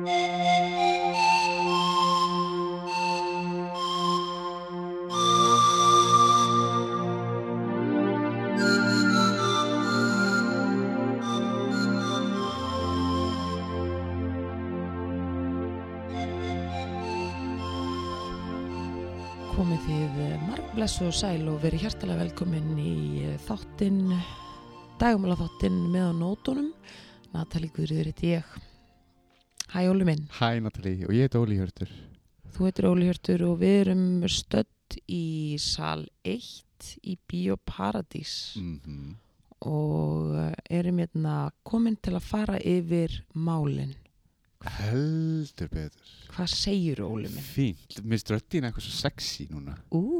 Komið þið margblessu og sæl og verið hjartalega velkomin í þáttinn, dagmála þáttinn með á nótunum. Natalie Guðríður heiti ég. Hæ Óli minn. Hæ Natalie og ég heiti Óli Hjörtur. Þú heitir Óli Hjörtur og við erum stödd í sal 1 í Bíó Paradís og erum hérna komin til að fara yfir málin. Heldur betur. Hvað segir Óli minn? Fínt, mér finnst röddin eitthvað svo sexy núna.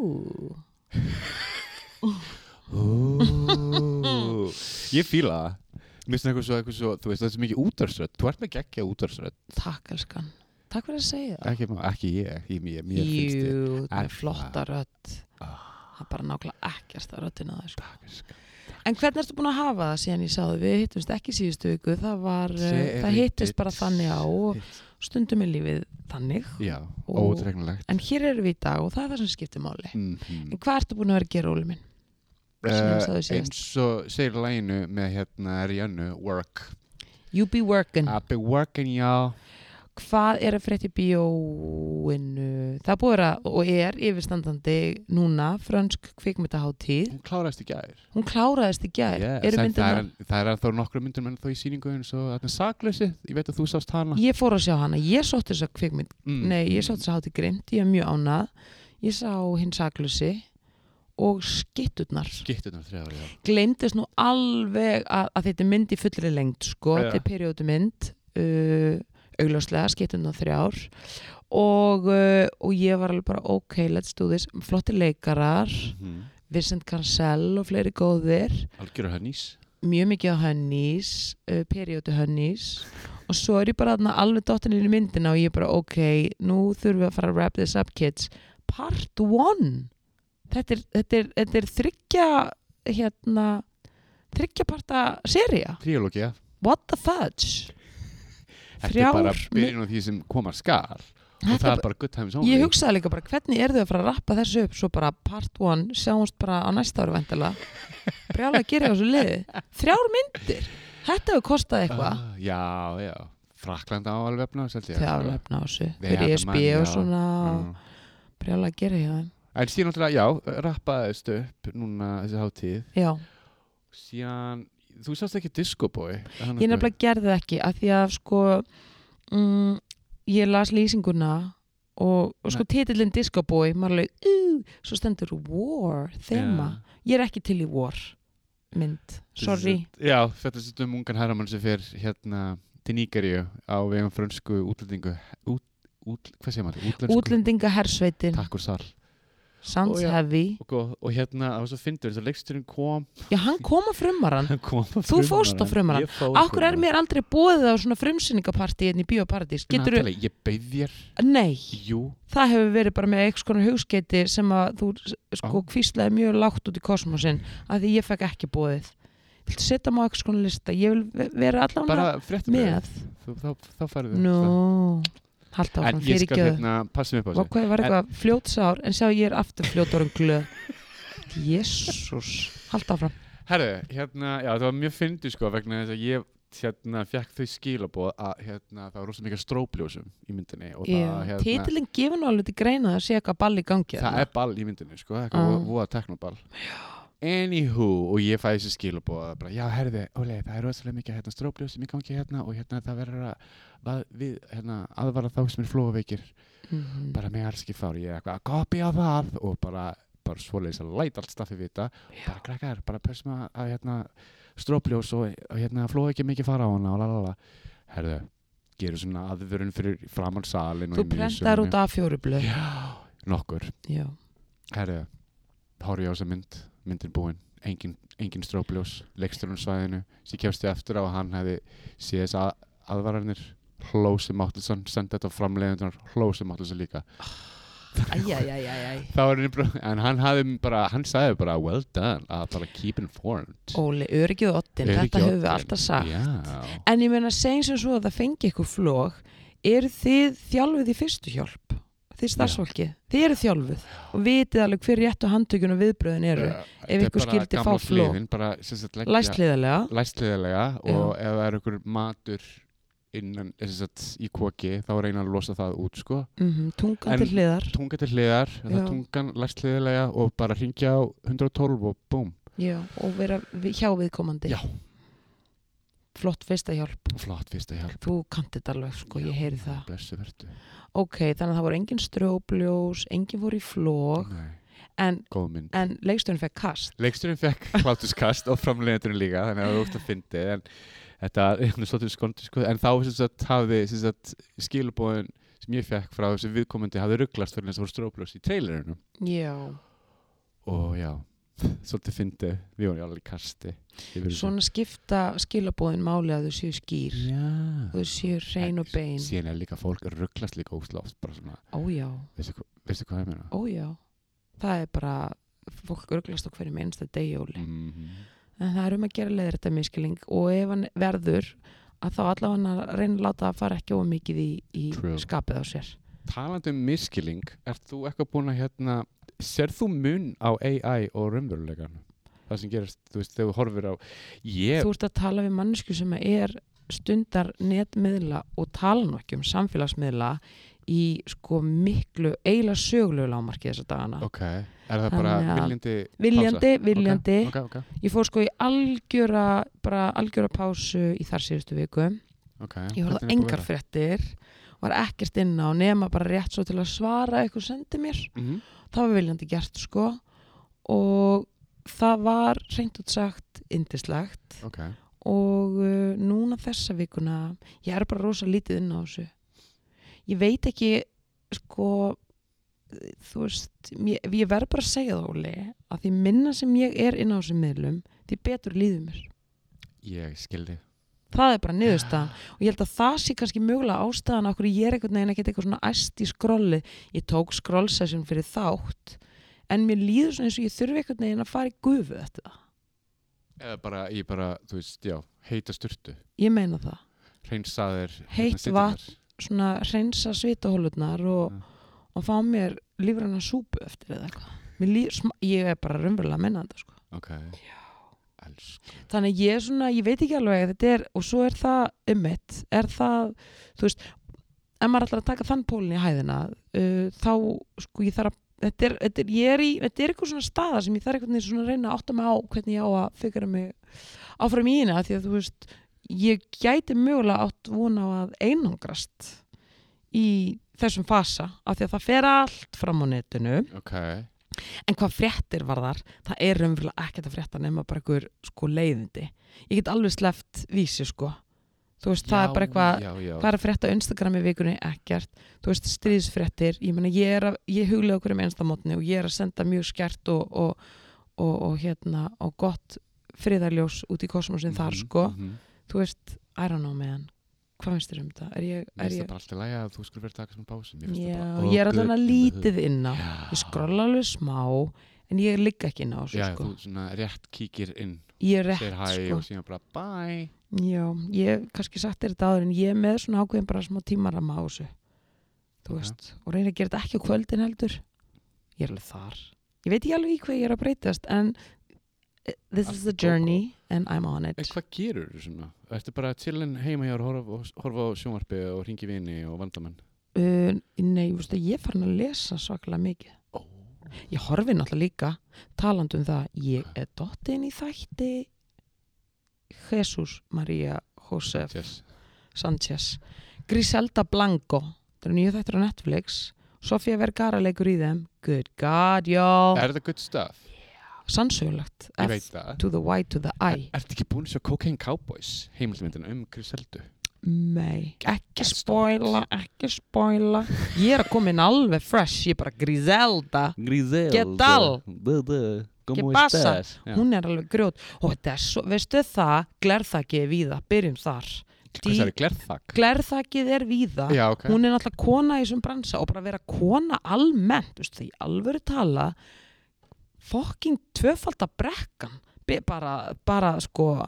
Ég fíla það. Mér finnst eitthvað svo, þú veist, það er svo mikið útvarpsrödd. Þú ert með geggja útvarpsrödd. Takk elskan. Takk fyrir að segja það. Ekki ég, mér finnst þið. Jú, með flotta rödd. Það er bara nákvæmlega ekkert að röddina það. Takk elskan. En hvernig ertu búin að hafa það síðan ég sáðu? Við hittumst ekki síðustu viku, það hittist bara þannig á og stundum í lífið þannig. Já, óútreiknanlegt. En hér erum við í dag og það er það sem skiptir máli. En hvað ertu búin að vera að gera, Óli minn? Eins og segir laginu með Rihanna, Work. You be working. I've been working, já. Hvað er að frétta í bíóinu? Það búið og er yfirstandandi núna, frönsk kvikmyndahátíð. Hún kláraðist í gær. Yeah, það er þá nokkru myndum en þó í sýningu eins og Saklausi, ég veit að þú sást hana. Ég fór að sjá hana, ég sótti þessa kvikmynd. Ég sótti þessa hátíð grimt, ég er mjög ánað. Ég sá hinn Saklausi og Skytturnar 3 ári, já. Gleymdist nú alveg að þetta er mynd í fullri lengd, sko. Þetta er periódumynd, augljóslega, Skytturnar 3 og ég var alveg bara ok, let's do this. Flottir leikarar, Vincent Cancel og fleiri góðir. Algjör hönnís. Mjög mikið á hönnís, periódu hönnís og svo er ég bara alveg dottin inn í myndina og ég bara ok, nú þurfum við að fara að wrap this up kids. Part 1. Þetta er þriggja parta sería. Tríológía. What the fudge? Þetta er bara byrjun á því sem komar skal og það er bara good times only. Ég hugsaði líka bara hvernig þau að fara að rappa þessu upp svo bara part 1, sjáumst bara á næsta ári væntanlega. Brjálega að gera þessu liði. 3 myndir. Þetta hefur kostað eitthvað. Já. Frakkland á alveg efna á þessu. Þau alveg efna á þessu. Fyrir ESB og svona. Brjálega að gera hjá þeim. En síðan náttúrulega, rappaðist upp núna þessi hátíð. Já. Síðan, þú sást ekki Disco Boy? Ég nefnilega gerði það ekki, af því að sko, ég las lýsinguna og sko titillinn Disco Boy, maður alveg, svo stendur War, þema. Ég er ekki til í War mynd, sorry. Já, þetta er ungan herramann sem fer til Nígeríu á vegum frönsku útlendingu, hvað segir maður? Útlendingahersveitin. Takk úr sal. Sounds heavy. Og það var svo fyndur, þess að leiksturinn kom. Já, hann kom á frumaran. Þú fórst á frumaran. Akkur er mér aldrei boðið á svona frumsýningapartí í Bíó Paradís? Natalie, ég bauð þér. Nei. Jú. Það hefur verið bara með eitthvað svona hugskeiti sem að þú sko hvíslaði mjög lágt út í kosmosin að því ég fekk ekki boðið. Viltu setja mig á eitthvað svona lista? Ég vil vera allavega með. Þá færðu Halda áfram, en ég skal passa mig upp á þessu. Hvað var eitthvað fljótsár en sjá ég er aftur fljótár glöð. Jésús, halda áfram. Herru, já, það var mjög fyndið sko vegna þess að ég fekk þau skilaboð að það var rosa mikið strópljósum í myndinni og það titillinn gefur nú alveg til greina að sé eitthvað ball í gangi. Það er ball í myndinni sko, eitthvað voða teknoball. Anywho, og ég fæði þessi skilaboð að bara, já, herðu, Óli, það er rosalega mikið strópljósum í gangi og það verður að aðvara þá sem er flóaveikir. Bara með alls ekki fár, ég er eitthvað að kopja það og bara svoleiðis að læta allt staffi vita. Bara krakkar, bara pössum að strópljós og flóaveikir mikið fara á hana og lalala. Herðu, gerum svona aðvörun fyrir framan salin. Þú prentar út A4 blöð. Já, nokkur. Já. Herðu, horfi á þessa myndin búin, engin strópljós, leiksturinn svæðinu, sem kemst ég eftir á að hann hefði séð þess aðvararnir, Hlósi Máttilsson, sendi þetta á framleiðendunar, Hlósi Máttilsson líka. En hann sagði bara well done, að bara keep informed. Óli, öryggið og oddin, þetta höfum við alltaf sagt. Já. En ég meina, segjum sem svo að það fengi ykkur flog, eru þið þjálfuð í fyrstu hjálp? Þið starfsfólki, þið eru þjálfuð og vitið alveg hver réttu handtökun og viðbröðin eru ef ykkur skildi fá flóð læstliðilega og ef það er ykkur matur innan í koki þá reyna að losa það út sko. Tungan til hliðar tungan læstliðilega og bara hringja á 112 og búm og vera hjá viðkomandi flott fyrsta hjálp þú kannt þetta alveg sko, ég heyri það blessu vertu ok, þannig að það voru engin strópljós engin fór í flog en leikstjórinn fekk kast hláturskast og framleiðendurinn líka þannig að það var út að fyndi en þetta er svolítið skondi sko. En þá hafði skilabóðin sem ég fekk frá þessi viðkomandi hafði ruglast fyrir þess að voru strópljós í trailerinu og svolítið fyndi við vorum alveg í kasti svona skipta skilabóðin máli að þau séu skýr þau séu hrein og bein síðan er líka fólk rugglast líka óslátt bara svona veistu hvað ég meina það er bara fólk rugglast á hverjum einsta degi en það er að gera leiðir þetta miskilning og ef hann verður að þá allavega hann reyna að láta að fara ekki ómikið í skapið á sér talandi miskilning, ert þú eitthvað búin að sér þú mun á AI og raunveruleikann? Það sem gerist, þú veist, þegar þú horfir á Þú ert að tala við mannesku sem er stundar netmiðla og tala nú ekki samfélagsmiðla í sko miklu eiginlega sögulegu lágmarki þessa dagana. Er það bara viljandi. Okay. Ég fór sko í algjöra pásu í þar síðustu viku. Ég horfði á engar fréttir var ekkert inn á nema bara rétt svo til að svara eitthvað sendi mér það var viljandi gert sko og það var hreint út sagt yndislegt og núna þessa vikuna ég er bara rosa lítið inn á þessu ég veit ekki sko þú veist ég verð bara að segja það Óli að því minna sem ég er inn á þessum miðlum því betur líður mér ég skildi það er bara niðurstaðan og ég held að það sé kannski mögulega ástæðan okkur ég er einhvern veginn ekkert eitthvað svona æst í skrolli ég tók scroll-session fyrir þátt en mér líður svona eins og ég þurfi einhvern veginn að fara í gufu eftir það eða þú veist, heita sturtu ég meina það hreinsaðir heitt vatn, svona hreinsa svitahólurnar og fá mér lífræna súpu eftir eða eitthvað ég er bara raunverulega að menna þetta sko þannig ég veit ekki alveg þetta er, og svo er það er það, þú veist ef maður ætlar að taka þann pólinn í hæðina þá sko ég þarf að þetta er eitthvað svona staða sem ég þarf einhvern veginn svona að reyna að átta mig á hvernig ég á að figura mig áfram í hérna því að þú veist ég gæti mögulega átt vona á að einangrast í þessum fasa af því að það fer allt fram á netinu en hvað fréttir var þar það er raunverulega ekkert að frétta nema bara einhver sko leiðindi ég get alveg sleppt vísi sko þú veist það er bara eitthvað hvað er að frétta á Instagram í vikunni ekkert þú veist stríðsfréttir ég meina ég huglega okkur einstamótni og ég er að senda mjög skert og gott friðarljós út í kosmosin þar sko þú veist I don't know man hvað finnst þér þetta? Mér finnst það bara alltaf lægja að þú skulle verið að taka svona pásu ég er alltaf lítið inn á ég skrolla alveg smá en ég ligg ekki inn á þessu sko. Þú svona rétt kíkir inn ég er rétt segir hæ sko. Og síðan bara bye ég kannski sagt þér þetta áður en ég er með svona ákveðin bara smá tímaramma á þessu þú veist og reyna að gera þetta ekki á kvöldin heldur ég er alveg þar ég veit ekki alveg í hvað ég er að breytast en this is the journey and I'm on it. En hvað gerur þú svona? Ertu bara chillin heima hjá og horfa á sjónvarpi og hringi vini og vandamenn? Nei, ég er farin að lesa svakalega mikið. Ég horfi náttúrulega líka talandi það, ég er dottin í þætti Jesus Maria Josef Sanchez Griselda Blanco það eru nýju þættir á Netflix Sofía Vergara leikur í þeim good god, y'all Er það good stuff? Sannsögulegt F to the Y to the I Ertu ekki búin að sjá Cocaine Cowboys heimildmyndina Griseldu? Nei, ekki spoila ég er að koma inn alveg fresh ég er bara Griselda ¿Qué tal? ¿Qué pasa? Hún er alveg grjót og þetta er svo, veistu það glerþakið er víða, byrjum þar Hvað er glerþak? Glerþakið er víða hún er náttúrulega kona í þessum bransa og bara vera kona almennt, veistu því alvöru tala fucking tvöfalda brekkan bara sko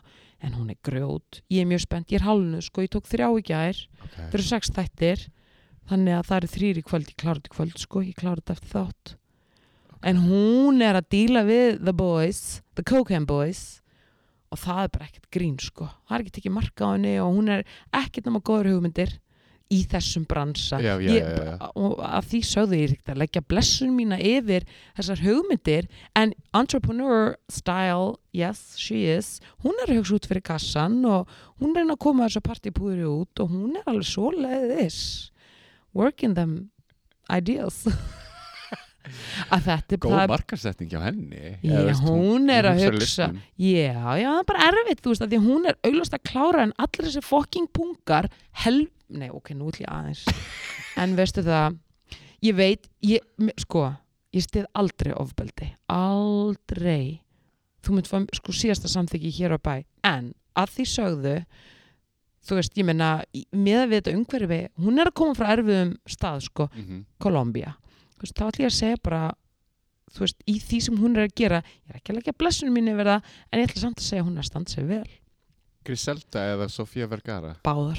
en hún grjót, ég mjög spennt, ég hálfnuð sko, ég tók 3 í gær, Okay. það eru 6 þættir þannig að það eru 3 í kvöld, ég klára þetta í kvöld sko, ég klára þetta eftir þátt en hún að díla við the boys, the Cocaine Boys og það bara ekkert grín sko, það ekki tekið marka á henni og hún ekkert nema góður hugmyndir í þessum bransa Já. og að því sögðu ég að leggja blessun mína yfir þessar hugmyndir en entrepreneur style, yes she is, hún að hugsa út fyrir kassan og hún reyna að koma þessu partípúðri út og hún alveg svoleiðis working them ideals að þetta Góð markasetning hjá henni já, hún að hugsa listum. já, það er bara erfitt þú veist að því hún augljóst að klára en allir þessi fucking pungar nei, ok, nú ætlum ég aðeins en veistu það ég veit, ég stið aldrei ofbeldi, aldrei þú mynd fá sko síðasta samþykki hér á bæ en að því sögðu þú veist, ég meina með við þetta umhverfi, hún að koma frá erfiðum stað sko, Kolumbía þú veist, þá ætlum ég að segja bara þú veist, í því sem hún að gera ég ekki að leggja blessunum mín yfir það en ég ætla samt að segja að hún að standa sig vel Griselda eða Sofía Vergara báðar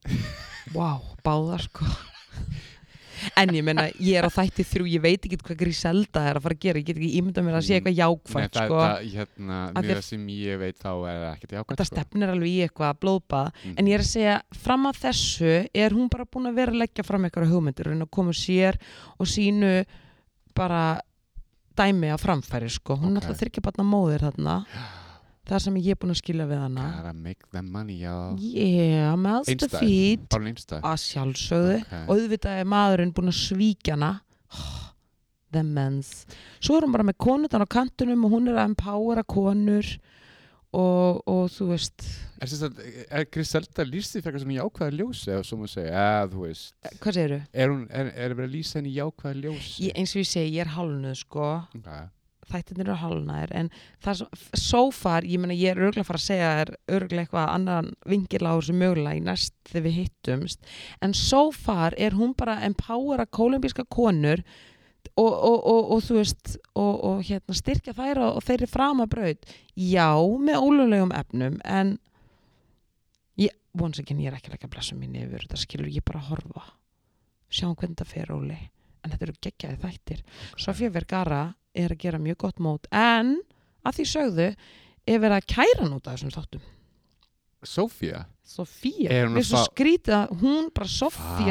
báðar sko en ég meina, ég á þætti 3 ég veit ekki hvað Griselda að fara að gera ég get ekki ímyndað mér að sé eitthvað jákvæmt sko mér sem ég veit þá ekkert jákvæmt það stefnir alveg í eitthvað blóðbað en ég að segja, fram að þessu hún bara búin að vera að leggja fram eitthvað hugmyndir og koma sér og sínu bara dæmi að framfæri sko, hún alltaf 3 barna móðir þarna það sem ég búin að skilja við hana gotta make them money, já mouth to feed að sjálfsögðu og auðvitað maðurinn búin að svíkja hana the men's svo hún bara með konutan á kantunum og hún að empowera konur og þú veist Griselda lýst því fyrir svona jákvæða ljósi eða svo maður segja, þú veist hvað segirðu? verið að lýsa henni jákvæða ljósi? Eins og ég segi, ég hálfnuð sko þættirnir eru hálfnaðir en það so far, ég meina ég örugglega að fara að segja örugglega eitthvað annan vingil á þessu mögulega í næst þegar við hittumst en so far hún bara empowera kólumbíska konur og þú veist og styrkja þær og þeirri framabraut já, með ólöglegum efnum en once again, ég ekki að leggja blessun mín yfir þetta skilur ég bara að horfa sjáum hvernig þetta fer Óli en þetta eru geggjaði þættir Sofía Vergara að gera mjög gott mót en að því sögðu verið að kæra nút af þessum þáttum Sofía? við svo skrítið að hún bara Sofía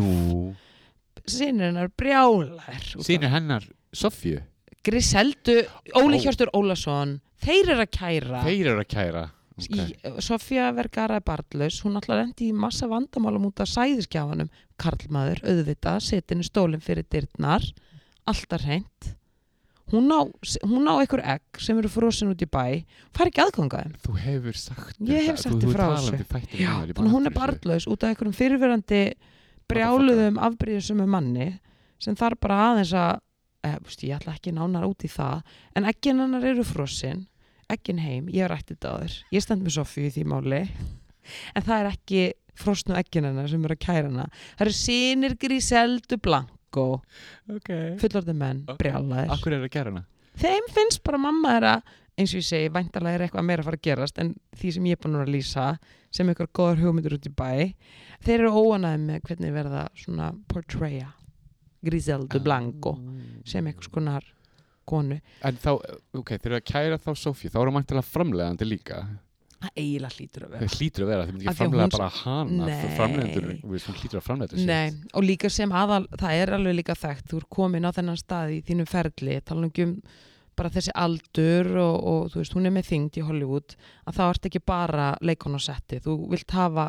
sjálf synir hennar brjálæðir synir hennar Sofíu? Griseldu, Óli Hjörtur Ólason þeir eru að kæra okay. Sofía Vergara barnlaus hún alltaf lendi í massa vandamálum út af sæðiskjafanum karlmaður, auðvitað setinu stólinn fyrir dyrnar alltaf hreint hún á einhver egg sem eru frosin út í bæ fær ekki aðgangaðum þú hefur sagt ég hef sagt þið frá þessu þannig hún barnlaus út af einhverjum fyrirverandi brjáluðum afbrýðisum manni sem þarf bara aðeins að ég ætla ekki nánar út í það en eggin hennar eru frosin eggin heim, ég hef rætt þetta á þér ég stend með Sofíu í því máli en það ekki frosnu eggin hennar sem eru að kæra hana það eru synir Griseldu Blanco fullorðin menn, brjálæðir Akkur að gera hana? Þeim finnst bara mamma eins og ég segi, væntanlega eitthvað meira að fara að gerast en því sem ég er búin að lýsa sem einhver góðar hugmyndir út í bæ þeir eru óanægðir með hvernig verða svona portraya Griseldu Blanco sem einhvers konar konu en þá, þeir eru að kæra þá Sofíu þá eru mæntilega framleiðandi líka það eiginlega hlýtur að vera það hlýtur að vera, þeir myndi ekki framleiða bara hana framleiðendur, hún hlýtur að framleiða nei, og líka sem það alveg líka þekkt, þú er komin á þennan stað í þínu ferli, tala um bara þessi aldur og þú veist, hún með þyngd í Hollywood, að það ert ekki bara leikon á setti, þú vilt hafa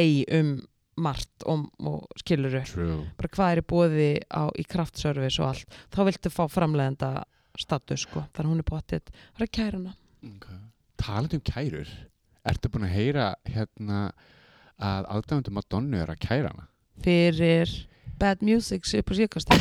margt og skiluru, bara hvað í boði í kraftservice og allt, þá viltu fá framleiðenda status, sko, þannig hún bóttið að kæra hana Talandi kærur ertu búin að heyra að aðdáendur Madonnu að kæra hana? Fyrir bad music upp á síðkast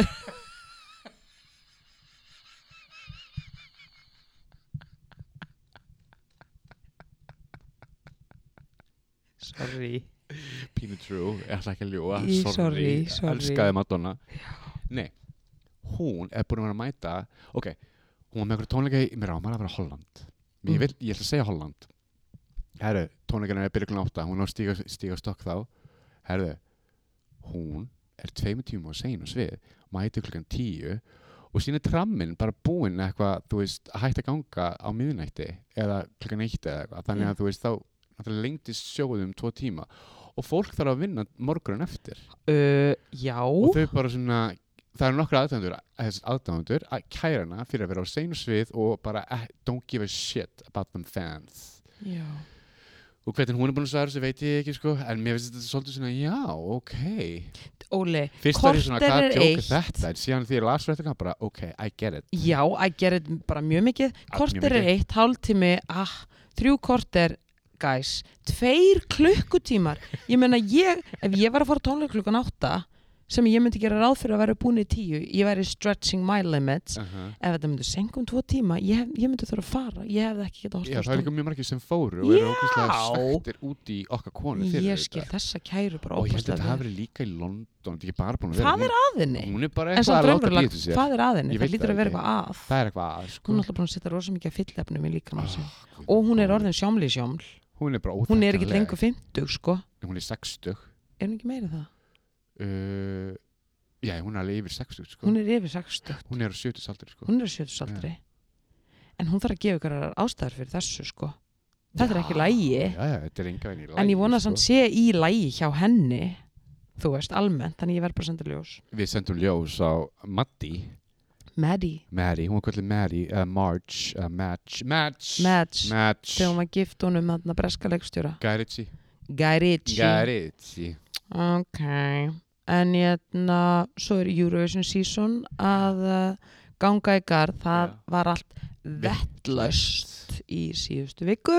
Sorry Pínu true, ég ætla ekki að ljúga Sorry Elskaði Madonna Nei, hún búin að vera að mæta hún var með einhverju tónleika mér ámar að vera Holland ég ætla að segja Holland herru, tónleikarnir er byrja klukkan 8, hún á stíga stokk þá, herru, hún er 2 tíma og sein á svið, mæti klukkan 10 og síðan tramminn bara búinn eitthvað, þú veist, að hætta að ganga á miðnætti eða klukkan 1 eða eitthvað, þannig að þú veist, þá lengdist sjóðum 2 tíma og fólk þarf að vinna morgunin eftir. Já. Og þau bara svona, það eru nokkra aðdáendur að kæra hana fyrir að vera á seinu svið og bara don't give a shit about them fans. Já. Og hvernig hún er búin að svara þessu veit ég ekki sko, en mér finnst þetta svolítið svona, já, ok. Óli, fyrst var ég svona, hvað er djók þetta? Síðan því ég las fréttina bara, ok, I get it. Já, I get it bara mjög mikið. Korter er 1, hálftími, 3 korter, guys, 2 klukkutímar. Ég meina, ef ég var að fara tónleik klukkan 8, sem ég myndi gera ráð fyrir að vera búin í 10, ég væri stretching my limits, ef þetta myndi senka 2 tíma, ég myndi þurfa að fara, ég hefði ekki getað horft á Já, það er líka mjög margir sem fóru og eru ógeðslega svekktir út í okkar konu fyrir þetta. Ég skil þessa kæru bara ógeðslega. Og ég held að þetta hafi verið líka í London, þetta er ekki bara búin að vera. Hvað er að henni? Hún er bara eitthvað að láta býta sér. Hvað er að henni? Það lítur að vera eitthvað að. Það er eitthvað að, sko. Hún er alltaf búin að setja rosa mikið fyllefnum í líkamann sinn. Og hún er orðin sjómli. Hún er bara óþekkanleg. Hún er ekki lengur 50, sko. Hún er 60. Er hún ekki meira það? Já, hún er alveg yfir 60, sko. Hún er yfir 60. Hún er á 70-aldri, sko. Hún er á 70-aldri. En hún þarf að gefa ykkur ástæður fyrir þessu, sko. Þetta er ekki lægi. Já, þetta er enga veginn í lægi. En ég vona samt sé í lægi hjá henni, þú veist, almennt, þannig ég verð bara að senda ljós. Við sendum ljós á Maddie, hún var kvöldið Maddie, Match. Þegar hún var gift honum þarna breska leikstjóra. Guy Ritchie. Ok. En svo er Eurovision season að ganga í garð. Það var allt vettlaust í síðustu viku.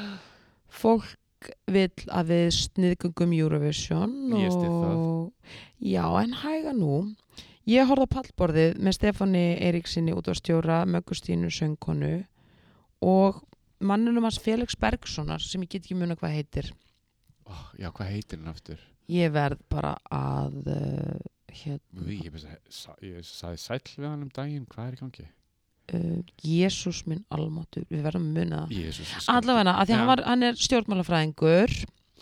Fólk vill að við sniðgöngum Eurovision og já, en hæga nú. Ég horfði á pallborðið með Stefáni Eiríksinni útvarpsstjóra, Möggustínu söngkonu og manninum hans Felix Bergssonar sem ég get ekki muna hvað heitir. Já, hvað heitir hann aftur? Ég verð bara að Ég sagði sæll við hann daginn, hvað er í gangi? Jesús minn almáttur, við verðum að muna það. Allavega, af því hann er stjórnmálafræðingur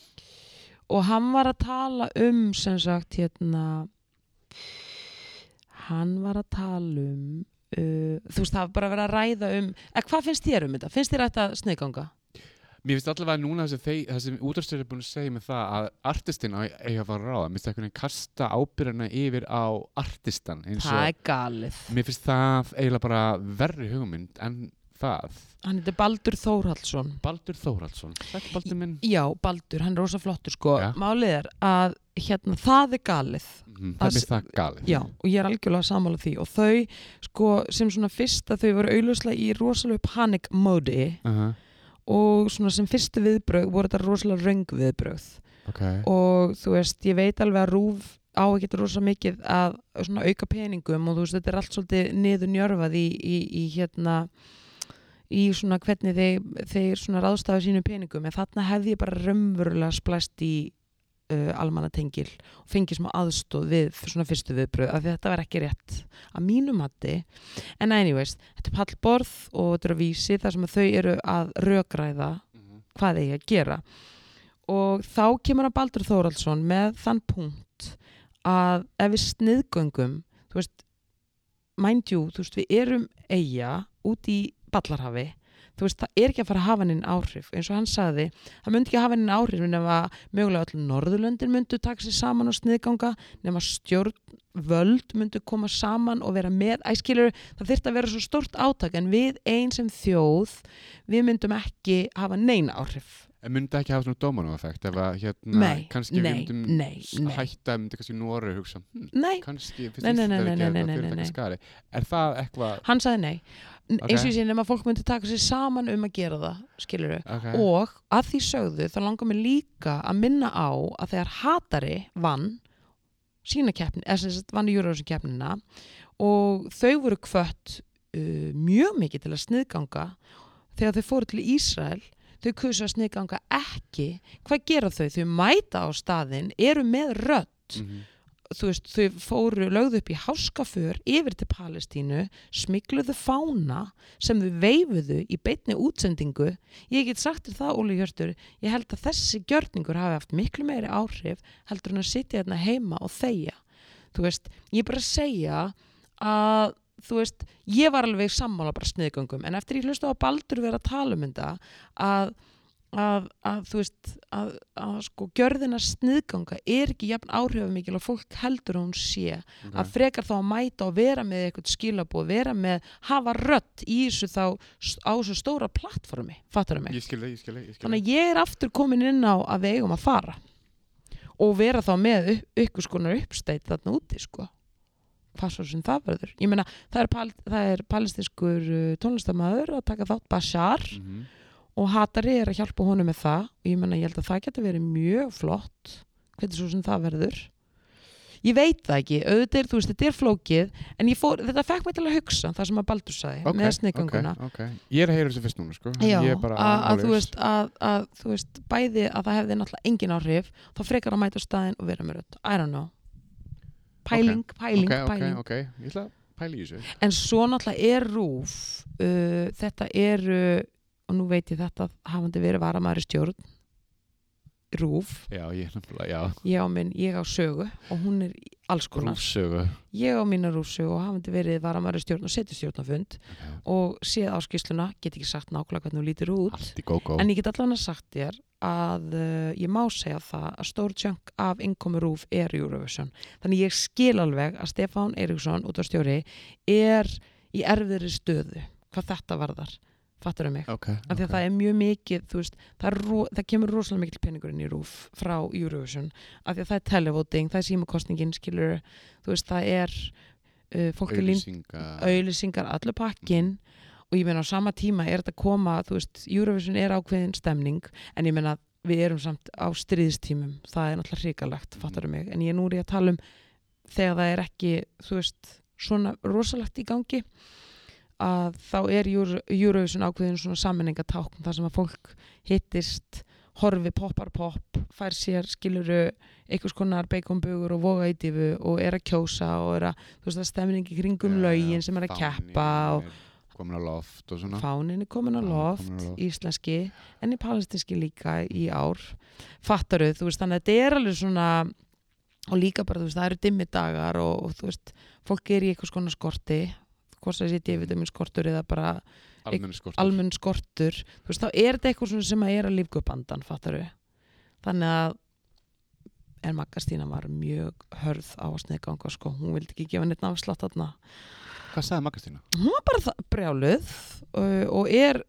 og hann var að tala sem sagt hann var að tala þú veist, það var bara að vera að ræða hvað finnst þér þetta? Finnst þér þetta sniðganga? Mér finnst allavega núna þessi útvarpsstjóri er búin að segja með það að artistinn eigi að fara að ráða. Mér finnst það kasta ábyrgðina yfir á artistan. Það er galið. Mér finnst það eiginlega bara verri hugmynd en það. Hann heitir Baldur Þórhallsson. Sæll Baldur minn. Já, Baldur, hann er rosa flottur sko. Ja. Málið er að það er galið. Það finnst það galið. Já, og ég er algjörlega sammála því og þau sko sem svona fyrsta þau voru augljóslega í rosalega panic mode. Og svona sem fyrstu viðbrögð voru þetta rosalega röng viðbrögð. Og þú veist, ég veit alveg að RÚV á að geta rosa mikið að svona auka peningum og þú veist, þetta er allt svolítið niður njörfað í svona hvernig þeir svona ráðstafa sínum peningum, en þarna hefði ég bara raunverulega splæst í almannatengil og fengið smá aðstoð við svona fyrstu viðbrögð af því þetta var ekki rétt að mínu mati. En anyways, þetta er pallborð og þetta er að vísi þar sem þau eru að rökræða hvað eigi að gera og þá kemur að Baldur Þórhallsson með þann punkt að ef við sniðgöngum, þú veist, mind you, þú veist, við erum eyja út í Ballarhafi. Þú veist, það er ekki að fara að hafa henni áhrif. Eins og hann sagði, það myndi ekki að hafa henni áhrif nema mögulega öll Norðurlöndin myndu taka sig saman og sniðganga, nema stjórnvöld myndu koma saman og vera með. Æskilur, það þyrfti að vera svo stórt átak en við ein sem þjóð, við myndum ekki hafa neina áhrif. En myndi ekki hafa svona dómanoeffekt ef að kannski við myndum hætta, myndi kannski Noreg hugsa kannski fyrst þetta er að gera það fyrir þetta skari. Er það eitthvað? Hann sagði nei. Eins og ég sé nema fólk myndi taka sér saman að gera það, skilur við. Og að því sögðu þá langar mig líka að minna á að þegar Hatari vann sína keppni, vann Eurovision keppnina og þau voru hvött mjög mikið til að sniðganga þegar þau fóru til Ísrael. Þau kusu að sniðganga ekki. Hvað gera þau? Þau mæta á staðinn, eru með rödd þú veist, þau lögðu upp í háskaför yfir til Palestínu, smygluðu fána sem þau veifuðu í beinni útsendingu. Ég get sagt þér það, Óli Hjörtur, ég held að þessi gjörningur hafi haft miklu meiri áhrif heldur en að sitja hérna heima og þegja. Þú veist, ég bara að segja að, þú veist, ég var alveg sammála bara sniðgöngum, en eftir ég hlusta á Baldur vera að tala þetta, að þú veist að sko gjörðina sniðganga ekki jafn áhrifamikil og fólk heldur að hún sé, að frekar þá að mæta og vera með eitthvað skilaboð, vera með hafa rödd í þessu þá á þessu stóra plattformi, fattar mig? Ég skil. Þannig að ég aftur komin inn á að við eigum að fara og vera þá með ykkur skonar uppstætt þarna úti sko, hvað svo sem það verður. Ég meina, það er palestinskur tónlistarmaður að taka þátt, Bashar, og Hatari að hjálpa honum með það og ég meina, ég held að það geti verið mjög flott, hvernig svo sem það verður. Ég veit það ekki, auðvitað þú veist, þetta er flókið, en þetta fekk mig til að hugsa það sem að Baldur sagði, með sniðgönguna. Ég er að heyra þessu fyrst núna, sko. Já, að þú veist, bæði að það hefði náttúrulega engin áhrif, þá frekar að mæta á staðinn og vera með rödd. I don't know. Pæling. Ok, ég ætla að pæla í þessu. En svo náttúrulega RÚV, þetta og nú veit ég þetta hafandi verið varamaður í stjórn RÚV. Já, ég á sögu og hún er alls konar. RÚV-sögu. Ég á mína RÚV-sögu og hafandi verið varamaður í stjórn og setjastjórnarfund og séð áskýrsluna, get ekki sagt nákvæmlega hvernig hún lítur út. Allt í gógó. En ég get allavega sagt þér að ég má segja það að stór tjönk af innkomu RÚV er Eurovision. Þannig ég skil alveg að Stefán Eiríksson, útvarpsstjóri, er í erfiðri stöðu hvað þetta varðar. Fattur mig, af því að það er mjög mikið, þú veist, það kemur rosalega mikil peningurinn í RÚV frá Eurovision, af því að það er televoting, það er símakostningin, skilur, þú veist, það er auglýsingar, allur pakkin og ég meina á sama tíma er þetta að koma, þú veist, Eurovision er ákveðin stemning, en ég meina við erum samt á stríðstímum, það er náttúrulega hrikalegt, fattur mig, en ég nú er að tala þegar það er ekki, þú veist, svona rosalegt í gangi, að þá er Eurovision ákveðin svona sammenningatákn þar sem að fólk hittist, horfi poppar popp, fær sér skiluru einhvers konar baconbugur og voga í dífu og er að kjósa og er að, þú veist, það stemning í kringum lögin sem er að keppa og komin á loft og svona. Fáninn er komin á loft, íslenski, en í palestinski líka í ár. Fattaru, þú veist, þannig að þetta er alveg svona, og líka bara, þú veist, það eru dimmidagar og þú veist, fólk er í einhvers konar skorti, hvort það sé D-vitamin skortur eða bara almenn skortur, þú veist, þá er þetta eitthvað sem að að lífga upp andan, fattaru. Þannig að en Magga Stína var mjög hörð á að sniðganga, sko, hún vildi ekki gefa neitt afslátt þarna. Hvað sagði Magga Stína? Hún var bara brjáluð og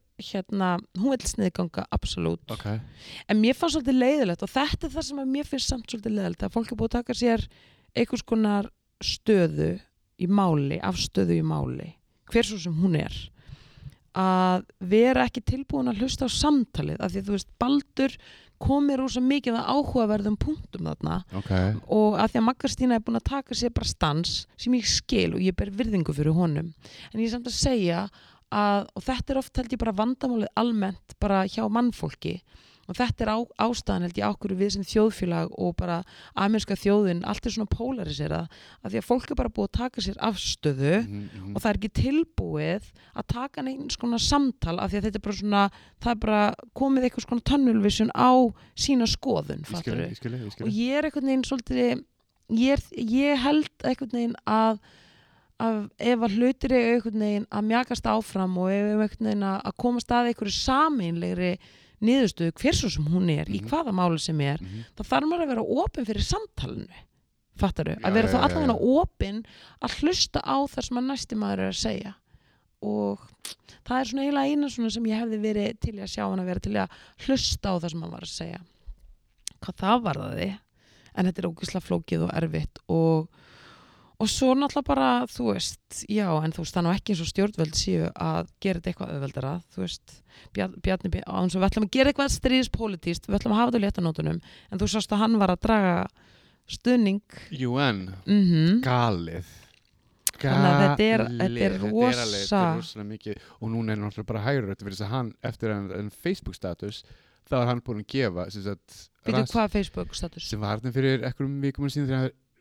hún vil sniðganga absolutt. En mér fannst svolítið leiðilegt og þetta er það sem að mér finnst samt svolítið leiðilegt, að fólk er búið að taka sér einhvers konar stöðu í máli, afstöðu í máli, hver svo sem hún er, að vera ekki tilbúin að hlusta á samtalið, af því að þú veist, Baldur komið rosa mikið að áhugaverðum punktum þarna og að því að Magga Stína er búin að taka sér bara stans sem ég skil og ég ber virðingu fyrir honum, en ég er samt að segja að, og þetta er oft held ég bara vandamálið almennt bara hjá mannfólki, og þetta er ástæðan held ég ákveður við sem þjóðfélag og bara ameríska þjóðin, allt er svona polariserað, af því að fólk er bara búið að taka sér afstöðu og það er ekki tilbúið að taka neins konar samtal, af því að þetta er bara svona, það er bara komið eitthvað svona tunnelvision á sína skoðun, fattur við. Og ég er einhvern veginn svolítið, ég held einhvern veginn að ef að hlutir er einhvern veginn að mjakast áfram og ef einhvern veginn að komast að einhverju sameinlegri niðurstöðu, hver svo sem hún er, í hvaða máli sem er, þá þarf maður að vera opinn fyrir samtalinu, fattaru, að vera þá allavega opinn að hlusta á það sem að næsti maður er að segja, og það er svona eiginlega eina svona sem ég hefði verið til að sjá hann að vera til að hlusta á það sem hann var að segja, hvað það varðaði, en þetta er ógeðslega flókið og erfitt og svo náttúrulega bara, þú veist, já, en þú veist, það er ekki eins og stjórnvöld séu að gera þetta eitthvað auðveldara, þú veist, Bjarni, við ætlum að gera eitthvað stríðspólitískt, við ætlum að hafa þetta á léttanótunum, en þú sást að hann var að draga stuðning. UN, galið. Þannig að þetta er rosa mikið, og núna er náttúrulega bara hægur, þetta verður þess að hann, eftir en Facebook-status, þá er hann búin að gefa, Býtu hvað Facebook-status? Sem var hann fyrir einhverjum vikum síðan þegar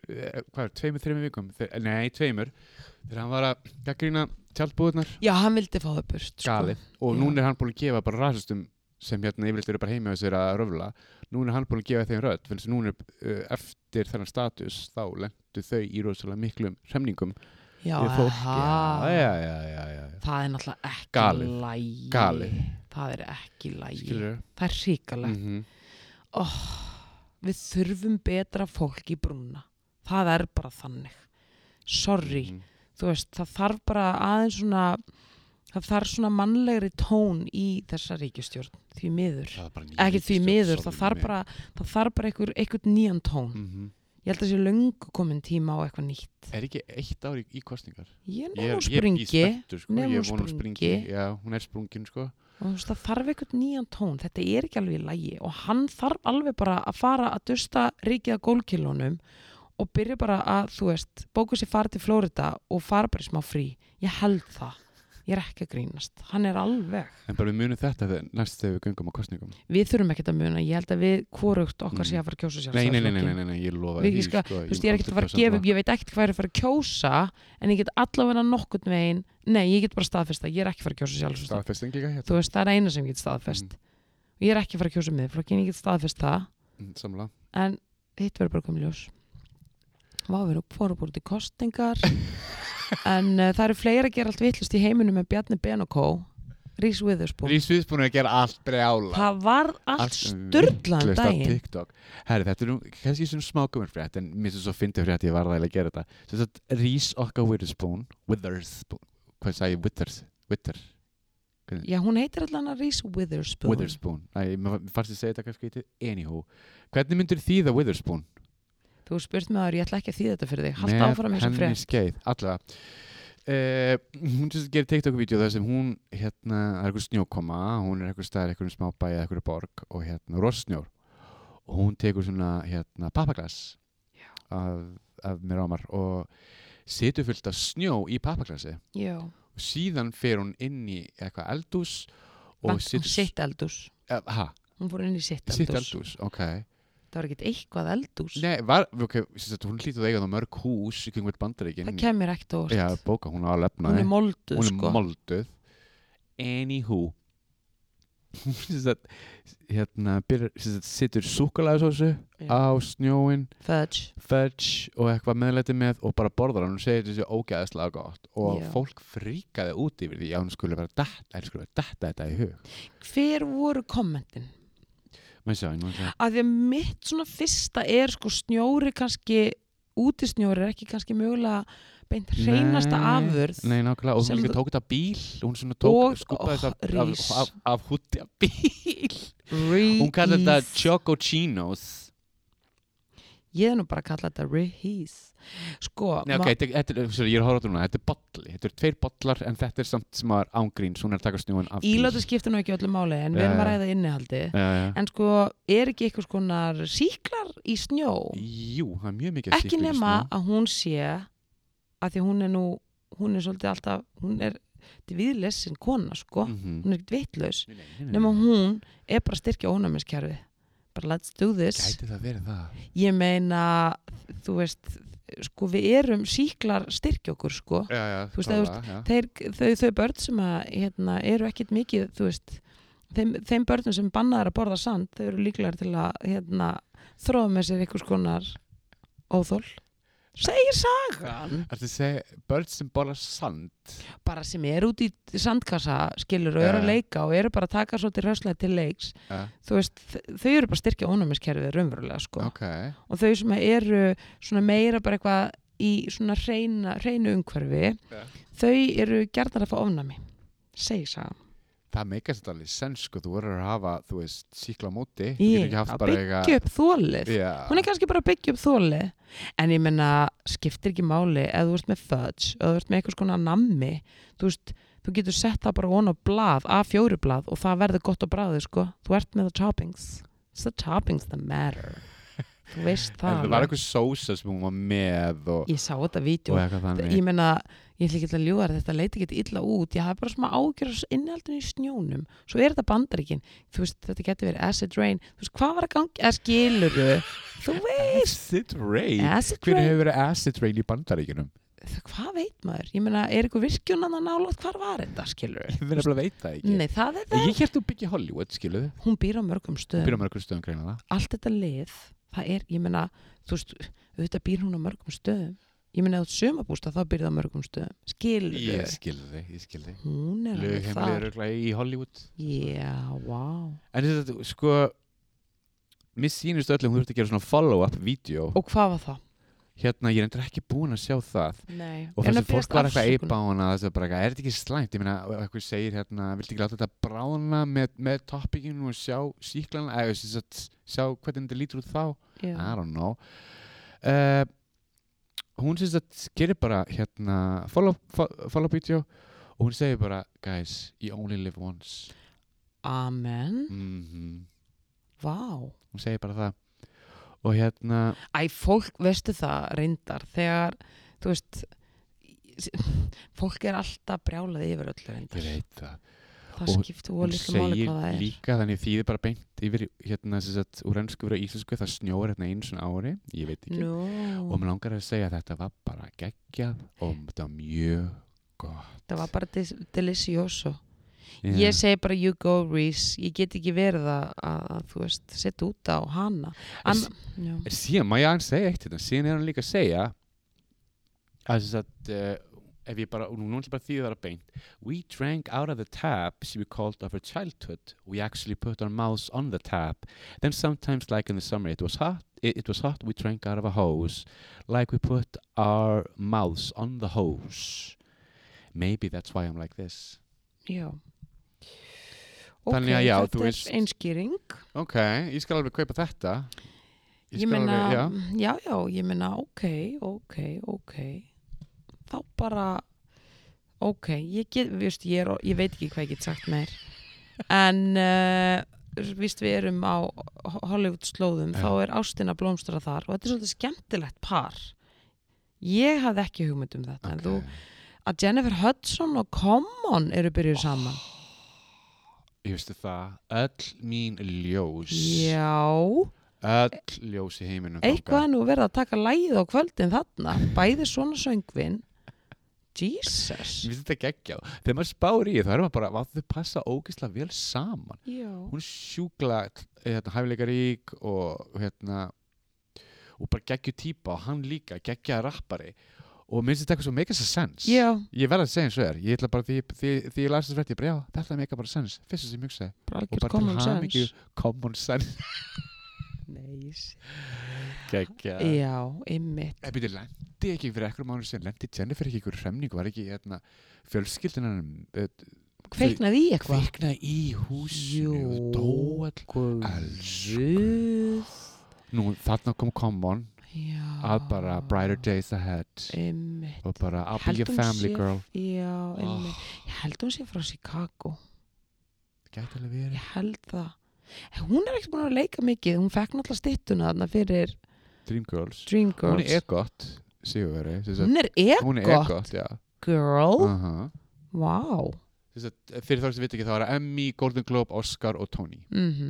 2-3 vikum þegar hann var að gagnrýna tjaldbúðurnar. Já, hann vildi fá það burt Galið. Og núna hann búin að gefa bara rasistum sem yfirleitt eru bara heima þess að röfla. Núna hann búin að gefa þeim rödd, fyrir þess að núna eftir þennan status þá lentu þau í rosalega miklum hremningum. Já, það er náttúrulega ekki lægi. Það er ekki lægi. Skilurðu? Það er hrikalegt. Við þurfum betra fólk í brúna. Það er bara þannig. Sorry. Þú veist, það þarf bara aðeins það þarf svona mannlegri tón í þessa ríkisstjórn, því miður. Ekki því miður, það þarf bara einhvern nýjan tón. Ég held að sé löngu komin tíma á eitthvað nýtt. Er ekki 1 ár í kosningar? Ég er springi. Ég er von á springi. Já, hún er sprungin, sko. Og það þarf eitthvað nýjan tón. Þetta er ekki alveg í lagi. Og hann þarf alveg bara að fara að dusta ríkið að gólkilunum og byrja bara að, bóka sér fara til Flórida og fara bara í smá frí. Ég held það. Ég er ekki að grínast. Hann er alveg. En bara við munum þetta næst þegar við göngum á kosningum. Við þurfum ekkert að muna. Ég held að við hvorugt okkar sé að fara að kjósa sjálfstæðisflokkinn. Nei, ég lofa því. Ég er ekkert að fara að gefa upp. Ég veit ekkert hvað er að fara að kjósa, en ég get allavega nokkurn veginn. Nei, ég get bara staðfesta. Ég er ekki að fara að kjósa sjálfstæðisflokkinn. Staðfesting líka hérna. Þú veist, það er eina sem ég get staðfest. Ég er ekki að fara að kjósa Miðflokkinn. Ég get staðfest það. Samla. En hitt verður bara komið ljós. Við fórum búin til kosningar. En það eru fleiri að gera allt vitlaust í heiminum með Bjarni Ben og Co. Reese Witherspoon er að gera allt brjála. Það var allt sturlaðan daginn. Herri, þetta er kannski svona smákumur frétt, en mér finnst svo fyndið frétt ég var það að gera þetta. Þess að Reese okkar Witherspoon, hvað sagði ég? Já, hún heitir allan að Reese Witherspoon. Mér fannst ég segja þetta kannski eitthvað. Anywho, hvernig myndir þýða Witherspoon? Þú spurt mig að ég ætla ekki að þýða þetta fyrir þig. Haltu áfram eins og frétt. Með henni skeið, allavega. Hún gerir TikTok-vídeó þar sem hún, er eitthvað snjókoma, hún er eitthvað staðar, eitthvað smá bæ eða eitthvað borg og rossnjór. Og hún tekur svona, pappaglas af mér ámar og setur fullt af snjó í pappaglasi. Já. Og síðan fer hún inn í eitthvað eldhús og sitt eldhús. Hún fór inn í sitt eldhús. Sitt eldhús, ok. Það var ekkert eitthvað eldhús. Nei, hún hlýtur að eiga það mörg hús í kringum Bandaríkin. Það kemur ekkert óvart. Já, bóka, hún á að lefna. Hún er molduð, Hún er molduð. Anywho. Hún situr súkkulaðisósu á snjóin. Fudge og eitthvað meðlæti með og bara borðar hann og segir þessi ógeðslega gott. Og fólk fríkaði út yfir því að hún skulle vera detta þetta í hug. Hver voru kommentin? Að því að mitt svona fyrsta er snjóri kannski, útisnjóri er ekki kannski mögulega beint hreinasta afurð. Nei, nákvæmlega, og hún líka tók þetta bíl, hún svona skúpaði af húti af bíl. Hún kallar þetta Choco Chinos. Ég nú bara að kalla þetta Reese. Nei, ok, ég er að horfa á þetta núna. Þetta er bolli, þetta eru 2 bollar en þetta er samt sem að ángríns, hún er að taka snjóin af bíl. Ílátu skiptir nú ekki öllu máli en við erum að ræða innihaldi. En er ekki eitthvað skonar sýklar í snjó? Jú, það er mjög mikið sýklar í snjó. Ekki nema að hún sé að því hún er svolítið alltaf, hún er viðlesin kona, hún er ekkert vitlaus. Nema hún er bara að styrkja ónæmiskerfið. Bara let's do this. Gæti það verið það? Ég meina, þú veist, við erum sýklar styrkja okkur, þú veist, þau börn sem eru ekkit mikið, þú veist, þeim börnum sem bannaðar að borða sand, þau eru líklegar til að þróa með sér einhvers konar óþol. Segir sagan. Ertu að segja börn sem borða sand? Bara sem út í sandkassa skilur og eru að leika og eru bara að taka svo til hrauslega til leiks. Þú veist, þau eru bara að styrkja ónæmiskerfið raunverulega, Okay. Og þau sem eru svona meira bara eitthvað í svona hreinu umhverfi, þau eru gjarnar að fá ofnæmi. Segir sagan. Það meikast þetta alveg sens, þú verður að hafa, þú veist, sýkla á móti. Byggja upp þolið. Hún er kannski bara að byggja upp þolið. En ég menna, skiptir ekki máli ef þú ert með fudge, ef þú ert með eitthvað svona nammi, þú veist, þú getur sett það bara on á blað, A4 blað og það verður gott á bragðið, Þú ert með the toppings. It's the toppings that matter. Þú veist það. En það var eitthvað sósa sem hún var með og... Ég sá þetta vídeo. Ég meina, ég ætla ekki að ljúga þetta leit ekki illa út. Ég hafði bara svona ágjör innihaldinu í snjónum. Svo er þetta Bandaríkin. Þú veist, þetta getur verið acid rain. Þú veist, hvað var að gangi? Skilurðu? þú veist Acid rain? Acid Hvernig rain, hefur verið acid rain í Bandaríkjunum? hvað veit maður? Ég meina, er eitthvað virkjun að nálátt, hvar var þetta, skilur Ég verður bara að veit það ekki. Nei, það er það. Ég hélt þú byggja Hollywood, skiluðu. Hún býr á mörgum Þú stöðum. byrja á mörgum stöðum greina það. Allt þetta lið, það er, ég meina, þú veist, auðvitað býr hún á mörgum stöðum. Ég meina, át sumabústa, þá býr það á mörgum stöðum. Skilur Ég skilði þig. Hún er alveg Lögheimilið þar. er örugglega í Hollywood. Já, wow. En þetta, sko, mér sýnist öllum hún þurfti að gera svona follow-up vídeo. Og hvað var það? Hérna, ég er endur ekki búin að sjá það. Nei. Og þessi fólk var eitthvað eipa á hana, þess að bara, er þetta ekki slæmt? Ég meina, eitthvað segir hérna, viltu ekki láta þetta brána með toppinginu og sjá sýklana, eða sjá hvernig þetta lítur út þá? Já. I don't know. Hún syns að gerir bara hérna follow-up video og hún segir bara, guys, you only live once. Amen. Vá. Hún segir bara það. Og hérna Fólk, veistu það, reyndar þegar, þú veist fólk er alltaf brjálað yfir öllu reyndar. ég veit það. Það skiptir og litlu máli hvað það er. Líka þannig þýðir bara beint yfir hérna sem sagt úr ensku fyrir íslensku, það snjóar hérna einu svona ári, ég veit ekki. Og mér langar að segja að þetta var bara geggjað og þetta var mjög gott. Það var bara delicioso. Yeah. Ég segi bara you go Reese, ég get ekki verið að þú veist, setja út á hana. Síðan, má ég aðeins segja eitt hérna, síðan er hann líka að segja að þess að ef ég bara, nú bara þýðir það beint, we drank out of the tap she recalled of her childhood, we actually put our mouths on the tap, then sometimes like in the summer it was hot, we drank out of a hose, like we put our mouths on the hose, maybe that's why I'm like this. Já. Þannig að já, þú þetta veist er einskýring. Ok, ég skal alveg kaupa þetta. Ég meina, já, ég meina, ok. Þá bara, ok, ég veit ekki hvað ég get sagt meir. En, víst við erum á Hollywood slóðum, þá er ástin að blómstra þar og þetta er svolítið skemmtilegt par. Ég hafði ekki hugmynd um þetta, en þú, að Jennifer Hudson og Common eru byrjuð saman. Ég veistu það, öll mín ljós. Já. Öll ljós í heiminum. Eitthvað er nú verið að taka lagið á kvöldin þarna, bæði svona söngvin. Jesus. Mér finnst þetta geggjað. Þegar maður spáir í það, þá erum maður bara, þau passa ógeðslega vel saman. Já. Hún er sjúkla hæfileikarík og bara geggjuð típa og hann líka geggjað rappari. Og mér finnst þetta eitthvað svo make a sense. Já. Ég verð að segja eins og þér. Ég ætla bara því ég las þess frétt, ég bara, já, þetta make bara sense. Fyrst sem ég mjög segi. Bara algjör common sense. Common sense. Nei. Geggjað. Já, einmitt. Ég byrja, lendi ekki fyrir ekkur mánuð síðan, lendi Jennifer ekki ykkur hremningu, var ekki fjölskyldunan Kveiknaði í eitthvað? Kveiknaði í húsinu og dó Guð. Nú, þarna kom Common. Já. Að bara brighter days ahead. Einmitt. Og bara I'll be your family girl. Já, einmitt. Ég held hún sé frá Chicago. Gæti alveg verið. Ég held það. Hún er ekki búin að leika mikið. Hún fekk náttúrulega styttuna þarna fyrir Dreamgirls. Dreamgirls. Hún er gott, Sigurveri. Hún er Hún er gott, já. Girl. Wow. Fyrir þá sem við veit ekki, þá er það Emmy, Golden Globe, Oscar og Tony.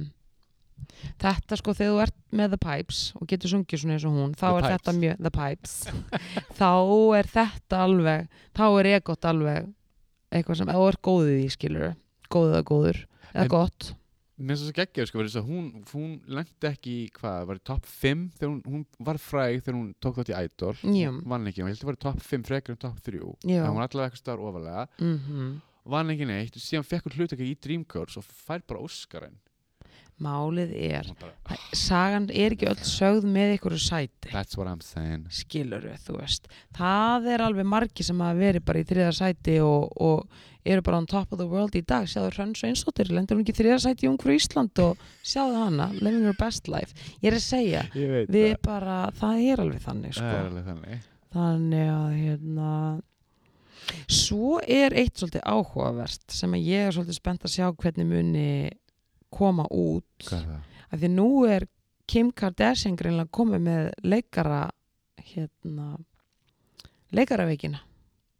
Þetta sko, þegar þú ert með The Pipes og getur sungið svona eins og hún, þá er þetta mjög The Pipes. Þá er þetta alveg, þá er gott alveg eitthvað sem, þá er góðið í, skilur, góður eða gott. Mér finnst það svo geggjað, sko, þess að hún lendi ekki í var í top 5 þegar hún var fræg þegar hún tók þátt í Idol. Vann ekki, hún held að var í top 5 frekar en top 3. En hún var allavega eitthvað starf ofalega. Vann ekki neitt og síðan fekk hún hlutverk í Dreamgirls og fær bara Oscarinn. Málið er, sagan er ekki öll sögð með einhverju sæti. That's what I'm saying. Skilurðu, þú veist. Það er alveg margir sem hafa verið bara í 3. sæti og eru bara on top of the world í dag. Sjáðu Hrönn Sveinsdóttir, lendur hún ekki í 3. sæti í Ungfrú Ísland og sjáðu hana, living her best life. Ég er að segja, við bara, það er alveg þannig, sko. Það er alveg þannig. Þannig að, svo er eitt svolítið áhugavert sem að ég er svolítið spennt að sjá hvernig muni koma út. Hvað er það? Af því nú er Kim Kardashian greinlega komið með leikaraveikina.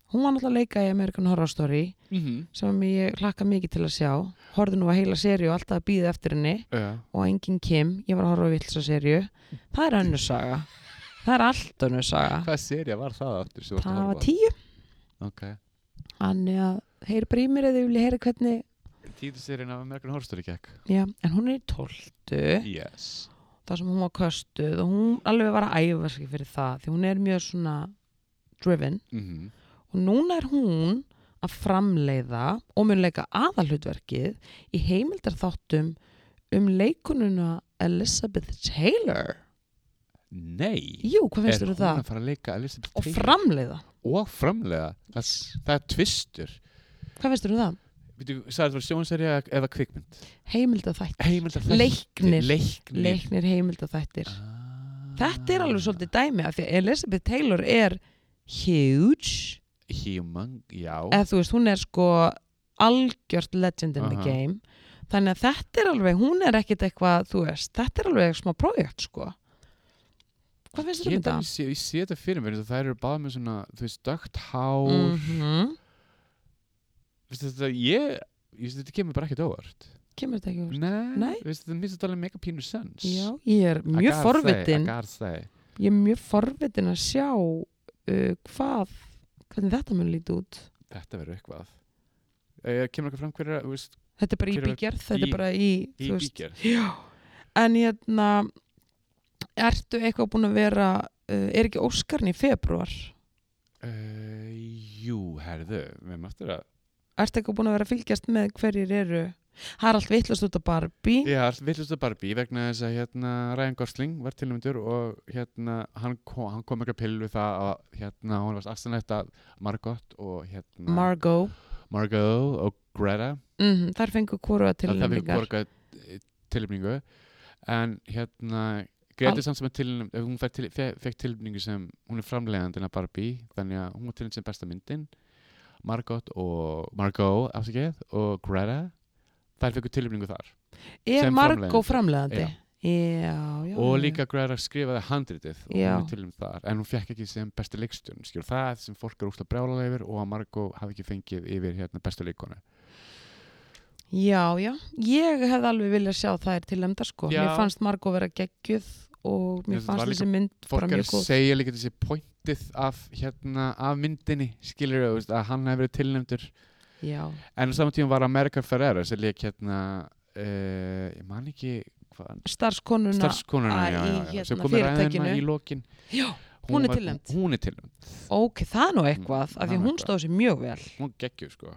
hún var náttúrulega að leika í American Horror Story sem ég hlakka mikið til að sjá horfði nú að heila seríu og alltaf að bíða eftir henni og engin Kim, ég var að horfa á villsa seríu, það er önnur saga það er allt önnur saga. Hvað sería var það aftur? Það var 10. Okay. Þannig að heyri bara í mér eða ég vilja heyra hvernig 10. seríun af American Horror Story gekk. Já, en hún er í 12. Yes. Það sem hún var köstuð og hún alveg var að æfa sig fyrir það því hún er mjög svona driven og núna er hún að framleiða og mun leika aðalhlutverkið í heimildarþáttum leikununa Elizabeth Taylor. Nei. Jú, hvað finnst þú það? Er hún að fara að leika Elizabeth Taylor? Og framleiða. Það er tvistur. Hvað finnst þú það? Sagði það var sjónserja eða kvikmynd? Heimildarþættir. Leiknir heimildarþættir. Þetta er alveg svolítið dæmi af því að Elizabeth Taylor er huge. Já. Eða þú veist, hún er sko algjört legend in the game. Þannig að þetta er alveg, hún er ekkit eitthvað, þú veist, þetta er alveg smá projekt sko. Hvað finnst þú þetta? Ég sé þetta fyrir mér, það eru báð með svona, þú veist, dökkt hár. Þetta, þetta kemur bara ekkert óvart. Kemur þetta ekki óvart? Nei. Þetta minnst alveg mega pínu sens. Já, ég er mjög forvitin. Ég er mjög forvitin að sjá hvernig þetta mun líti út. Þetta verður eitthvað. Kemur eitthvað fram hverja, þú veist? Þetta er bara í bígerð, þetta er bara í bígerð. Já. En ertu eitthvað búin að vera, er ekki Óskarinn í febrúar? Jú, herðu, við erum eftir að Ertu eitthvað búin að vera að fylgjast með hverjir eru? Það er allt vitlaust út af Barbie. Já, allt vitlaust út af Barbie vegna þess að Ryan Gosling var tilnæmdur og hann kom ekki að pillu við það að hún var aðstæðanlegt að Margot og Greta. Þær fengu hvoruga tilnæmningar. Það fengu hvoruga tilnæmningu en Greta samt sem er hún fekk tilnæmningu sem hún er framleiðandinn af Barbie þannig að hún var tilnæmd sem besta myndin. Margot og Greta þær fekku tilnefningu þar. Er Margot framleiðandi? Já. Og líka Greta skrifaði handritið og hún er tilnefnd þar en hún fekk ekki sem besti leikstjórn. Það sem fólk er úrslega brjálalega yfir og að Margot hafi ekki fengið yfir bestu leikonu. Já. Ég hefði alveg viljað sjá þær tilnefndar sko. Mér fannst Margot vera geggjuð og mér fannst þessi mynd bara mjög góð. Fólk er að segja líka þessi pointið af myndinni, skilur að hann hefði verið tilnefndur. Já. En á saman tíma var America Ferrera sem leik ég man ekki hvað. Starfskonuna sem kom með ræðina í lokin. Já, hún er tilnefnd. Ok, það er nú eitthvað, af því hún stóð sér mjög vel. Hún geggjuð sko.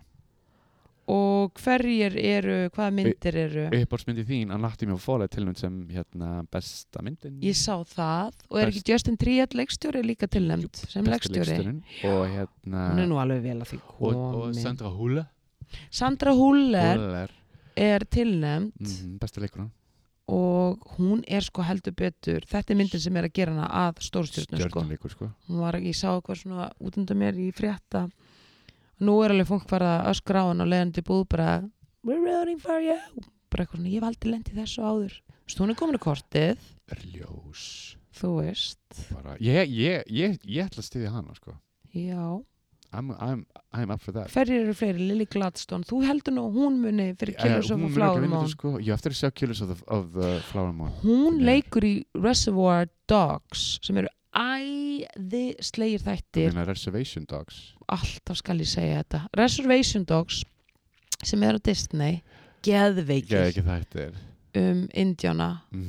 Og hverjir eru, hvaða myndir eru? Uppáhaldsmyndin þín, Anatomy of a Fall tilnefnd sem besta myndin. Ég sá það og er ekki Justin Triet leikstjóri líka tilnefnd sem leikstjóri. Og hún er nú alveg vel að því komin. Og Sandra Huller er tilnefnd. Besta leikuna. Og hún er sko heldur betur, þetta er myndin sem er að gera hana að stórstjörnu sko. Hún var ekki, ég sá eitthvað svona út undan mér í frétta. Nú er alveg fólk farið að öskra á hann og leiðandi búð bara we're rooting for you bara eitthvað svona, ég hef aldrei lent í þessu áður hún er komin í kortið ljós þú veist bara, ég ætla að styðja hana sko. Já I'm up for that. Hverjir eru fleiri? Lily Gladstone, þú heldur nú hún muni fyrir Killers of the Flower Moon sko. Ég eftir að sjá Killers of the Flower Moon hún leikur í Reservoir Dogs sem eru æðislegir þættir. Reservation Dogs. Alltaf skal ég segja þetta. Reservation Dogs sem er á Disney geðveikir þættir Indjána.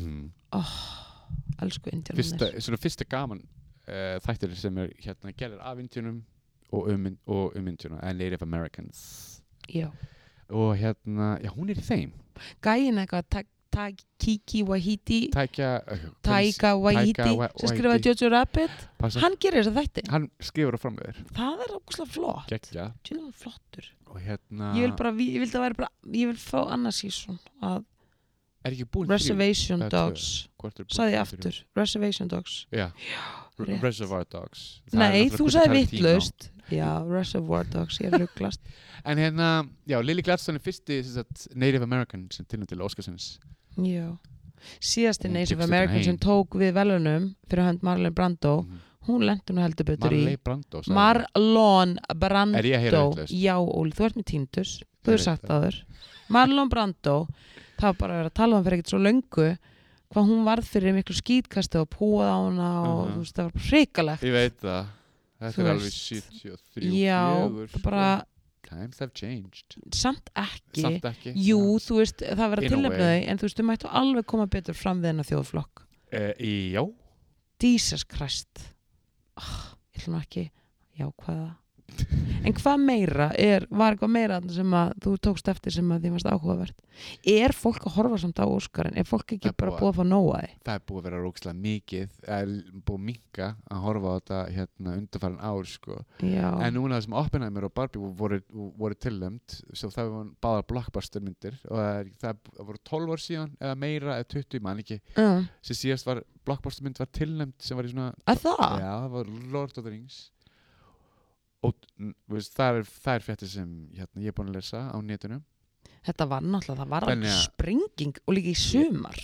Elsku Indjánarnir. Svona fyrsta gaman þættir sem er gerðir af Indjánum og Indjána and Native Americans. Já. Og hún er í þeim. Gæin eitthvað Kiki Waititi Taika Waititi sem skrifaði Jojo Rabbit hann gerir þess að þætti hann skrifur á framöður það er ógeðslega flott flottur og ég vil fá annað season að Reservation Dogs sagði ég aftur Reservation Dogs Reservoir Dogs nei þú sagði vitlaust já Reservoir Dogs ég er rugglast en Lily Gladstone er fyrsti Native American sem tilnefnd til Óskarsins. Já, síðasti Native American sem tók við velunum fyrir hönd Marlon Brando hún lenti nú heldur betur Marlon Brando Er ég að heyra vitlaust? Já, Óli, þú ert með tíntus þú hefur sagt það þér Marlon Brando, það var bara að vera að tala fyrir ekkert svo löngu hvað hún varð fyrir miklu skítkastu og púað á hana og þú veist, það var bara hrikalegt Ég veit það, þetta alveg 73 Já, bara Times have changed Samt ekki. Jú, þú veist, það verður að tilnefna þau en þú veist, þú mættu alveg koma betur fram við hennar þjóðflokk Já Jesus Christ ég ætlum ekki jákvæða en hvað meira var eitthvað meira sem að þú tókst eftir sem að þið varst áhugavert fólk að horfa samt á Óskarinn fólk ekki bara búið að fá nóga það búið að vera rókslega mikið búið að minnka að horfa á þetta undanfarin ár sko. En núna það sem Oppenheimer og Barbie voru tilnefnd svo það var báðar blockbuster myndir og það voru 12 ár síðan eða meira eða 20 mann ekki sem síðast var blockbuster mynd var tilnefnd sem var í svona það var Lord of the Rings og veist, það er fréttir sem ég er búin að lesa á netinu þetta var náttúrulega, það var alveg sprenging og líka í sumar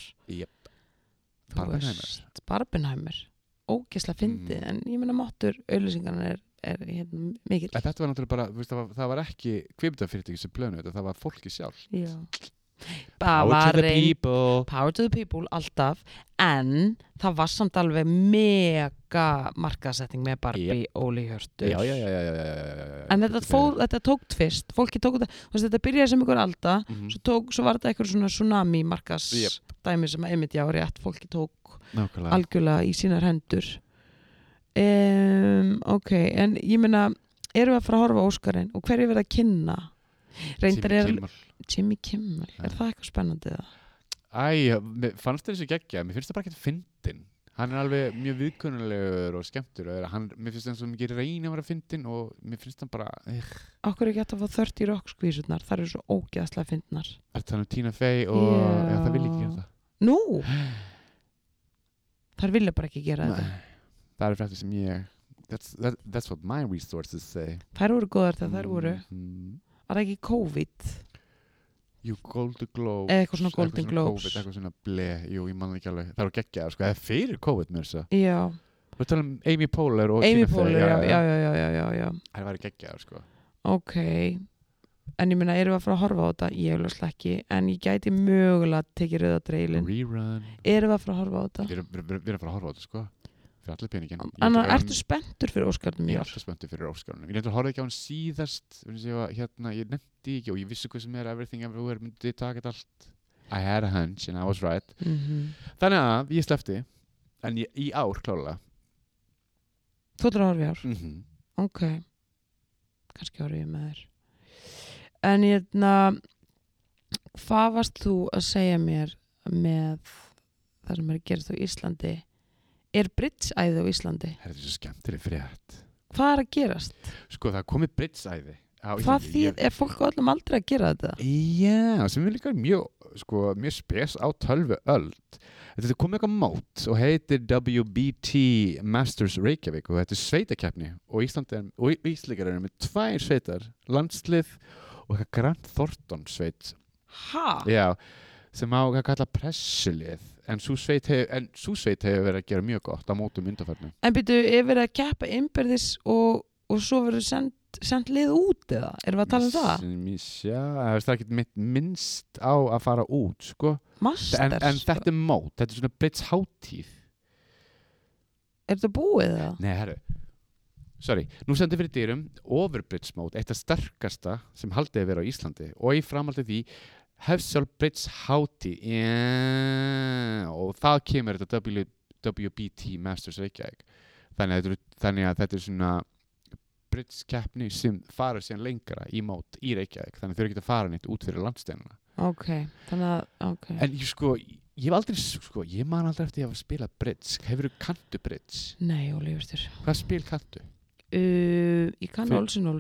Barbenheimer ógeðslega fyndið en ég meina máttur auglýsingarna er mikil þetta var náttúrulega bara, veist, það var ekki kvikmyndafyrirtæki sem plönu þetta, það var fólki sjálf Power to the people alltaf en það var samt alveg mega markaðsetting með Barbie Óli Hjörtur en þetta tók tvist fólki tók þetta byrjaði sem ykkur alda svo var þetta eitthvað svona tsunami markaðsdæmi sem að einmitt rétt fólki tók algjörlega í sínar hendur ok, en ég meina erum við að fara að horfa á Óskarinn og hverju verið að kynna reyndar Jimmy Kimmel, það eitthvað spennandi það? Fannst það þessu geggja mér finnst það bara ekki fyndin hann er alveg mjög viðkunnulegur og skemmtur mér finnst það eins og mikið reyni að vera fyndin og mér finnst það bara Okkur ekki hægt að fá 30 Rock skvísurnar þar eru svo ógeðslega fyndnar Það Tina Fey og það vil ekki gera það Nú? Þar vilja bara ekki gera þetta Það er frættir sem ég That's what my resources say Þær voru góðar þegar þær voru Var það ekki COVID? Jú, Golden Globes eitthvað svona Golden Globes COVID, eitthvað svona jú, ég man ekki alveg það eru geggjaðar, sko, það er fyrir COVID mér þess já við talum Amy Poehler og Amy Poehler, já það væri geggjaðar, sko ok, en ég meina, erum við að fara að horfa á þetta? Ég hefur ekki, en ég gæti mögulega að tekið rauða dreilin rerun erum við að fara að horfa á þetta? Við erum að fara að horfa á þetta, sko fyrir allir peningin Anna, ertu spenntur fyrir Óskarnum? Ég er alltaf spenntur fyrir Óskarnum ég nefndi að horfa ekki á hann síðast ég nefndi ekki og ég vissi hvað sem Everything Everywhere myndi taka þetta allt I had a hunch and I was right þannig að ég sleppti en í ár klálega Þú ætlar að horfa í ár? Ok kannski horfa ég með þér en hvað varst þú að segja mér með það sem gerist á Íslandi bridge-æði á Íslandi? Það er svo skemmtileg frétt. Hvað er að gerast? Sko, það komið bridge-æði á Íslandi. Hvað þýð, fólk á öllum aldrei að gera þetta? Já, sem er líka mjög spes á 12 öld. Þetta komið eitthvað mót og heitir WBT Masters Reykjavík og þetta er sveitakeppni og Íslendingar eru með 2 sveitar, landslið og eitthvað Grant Thornton sveit. Já, sem á að kalla pressulið. En sú sveit hefur verið að gera mjög gott á mótum undanfarnu. En byrju, verið að keppa innbyrðis og svo verið sendt lið út eða? Erum við að tala um það? Já, það er ekki minnst á að fara út, sko. Masters? En þetta er mót, þetta er svona Brits hátíð. Er þetta búið eða? Nei, herru. Nú sendir fyrir dyrum Overbrits mót, eitt af sterkasta sem haldið að vera á Íslandi og í framhaldi því Hefsjálf Brits hátíð og það kemur þetta WBT Masters Reykjavík þannig að þetta er svona Brits keppni sem fara síðan lengra í mót í Reykjavík þannig að þau eru ekki að fara neitt út fyrir landsteinuna en ég hef aldrei ég man aldrei eftir að hafa spilað Brits hefurðu kantu Brits? Nei, Óli Hjörtur Hvað spil kantu? Ég kann Olsen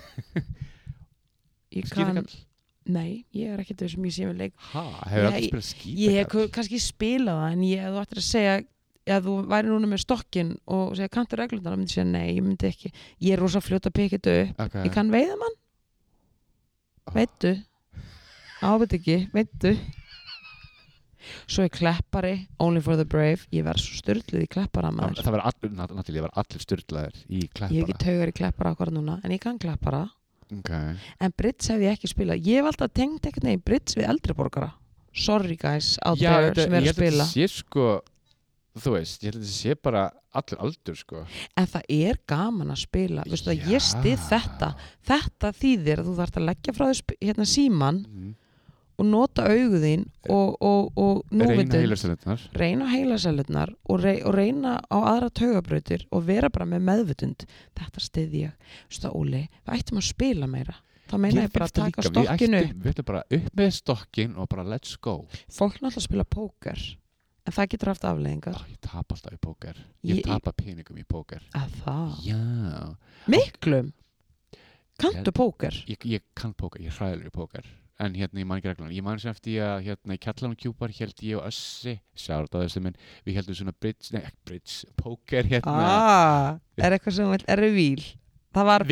ég kann Nei, ég er ekkert þau sem ég sé með leik Hefur aldrei spilað skítakall? Ég hef kannski spilað það en þú ættir að segja að þú væri núna með stokkinn og segja kanntu reglurnar, þá myndi ég segja nei, ég myndi ekki ég er rosa fljót að pikka þetta upp Ég kann veiðamann Veitu Ábætt ekki, veitu Svo Kleppari, Only for the Brave, ég verð svo styrluð í Kleppara maður. Það var allir styrlaðir í Kleppara. Ég hef ekki taugar í Kleppara akkur núna, en ég kann Kleppara. Okay. En Bridge hef ég ekki spilað. Ég hef alltaf tengt ekkert neginn Bridge við eldri borgara. Sorry guys out there sem er að spila. Já, ég sko, þú veist, ég held að þetta sé bara allur aldur sko. En það er gaman að spila. Veistu það, ég stið þetta. Þetta þýðir að þú þarft að leggja frá þér síman og nota auguðín og núvitund. Reyna heilasælurnar og reyna á aðra taugabrautir og vera bara með meðvitund. Þetta stið ég. Veistu það, Óli, við ættum að spila meira. Það meina ég bara að taka stokkinu. Við ættum bara upp með stokkin og bara let's go. Fólk náttúrulega spila póker, en það getur haft afleiðingar. Ég tapa alltaf í póker. Ég tapa peningum í póker. Að það? Já. Miklum? Kanntu póker? Ég kann póker, ég er hræðilegur í póker. En ég man ekki reglunum. Ég man sem eftir að í Kjallarinn Kjúpar held ég og Össi, sjáðu þessi minn, við heldum svona bridge, póker er eitthvað sem er revíl. Það var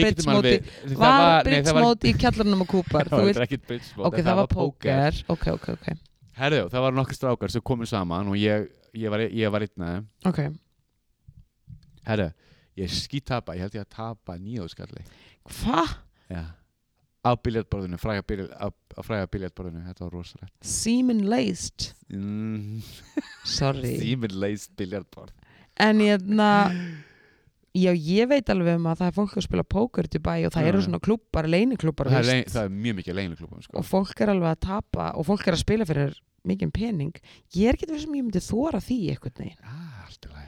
bridge móti í Kjallarinn Kjúpar. Það var ekki bridge móti. Ok, það var póker. Ok. Herðu, það var nokkur strákar sem komu saman og ég var einn af þeim. Ok. Herðu, ég skítapa, ég held ég að tapa 9 skalli. Hvað? Já. Á biljartborðinu, fræga biljartborðinu, þetta var rosalegt. Semen-laced. Sorry. Semen-laced biljartborð. En já, ég veit alveg að það er fólk að spila póker í Dubai og það eru svona klúbbar, leyniklúbbar. Það er mjög mikið leyniklúbbum, sko. Og fólk er alveg að tapa og fólk er að spila fyrir mikinn pening. Ég er ekki verið sem ég myndi þóra því eitthvað neginn. Allt í lagi.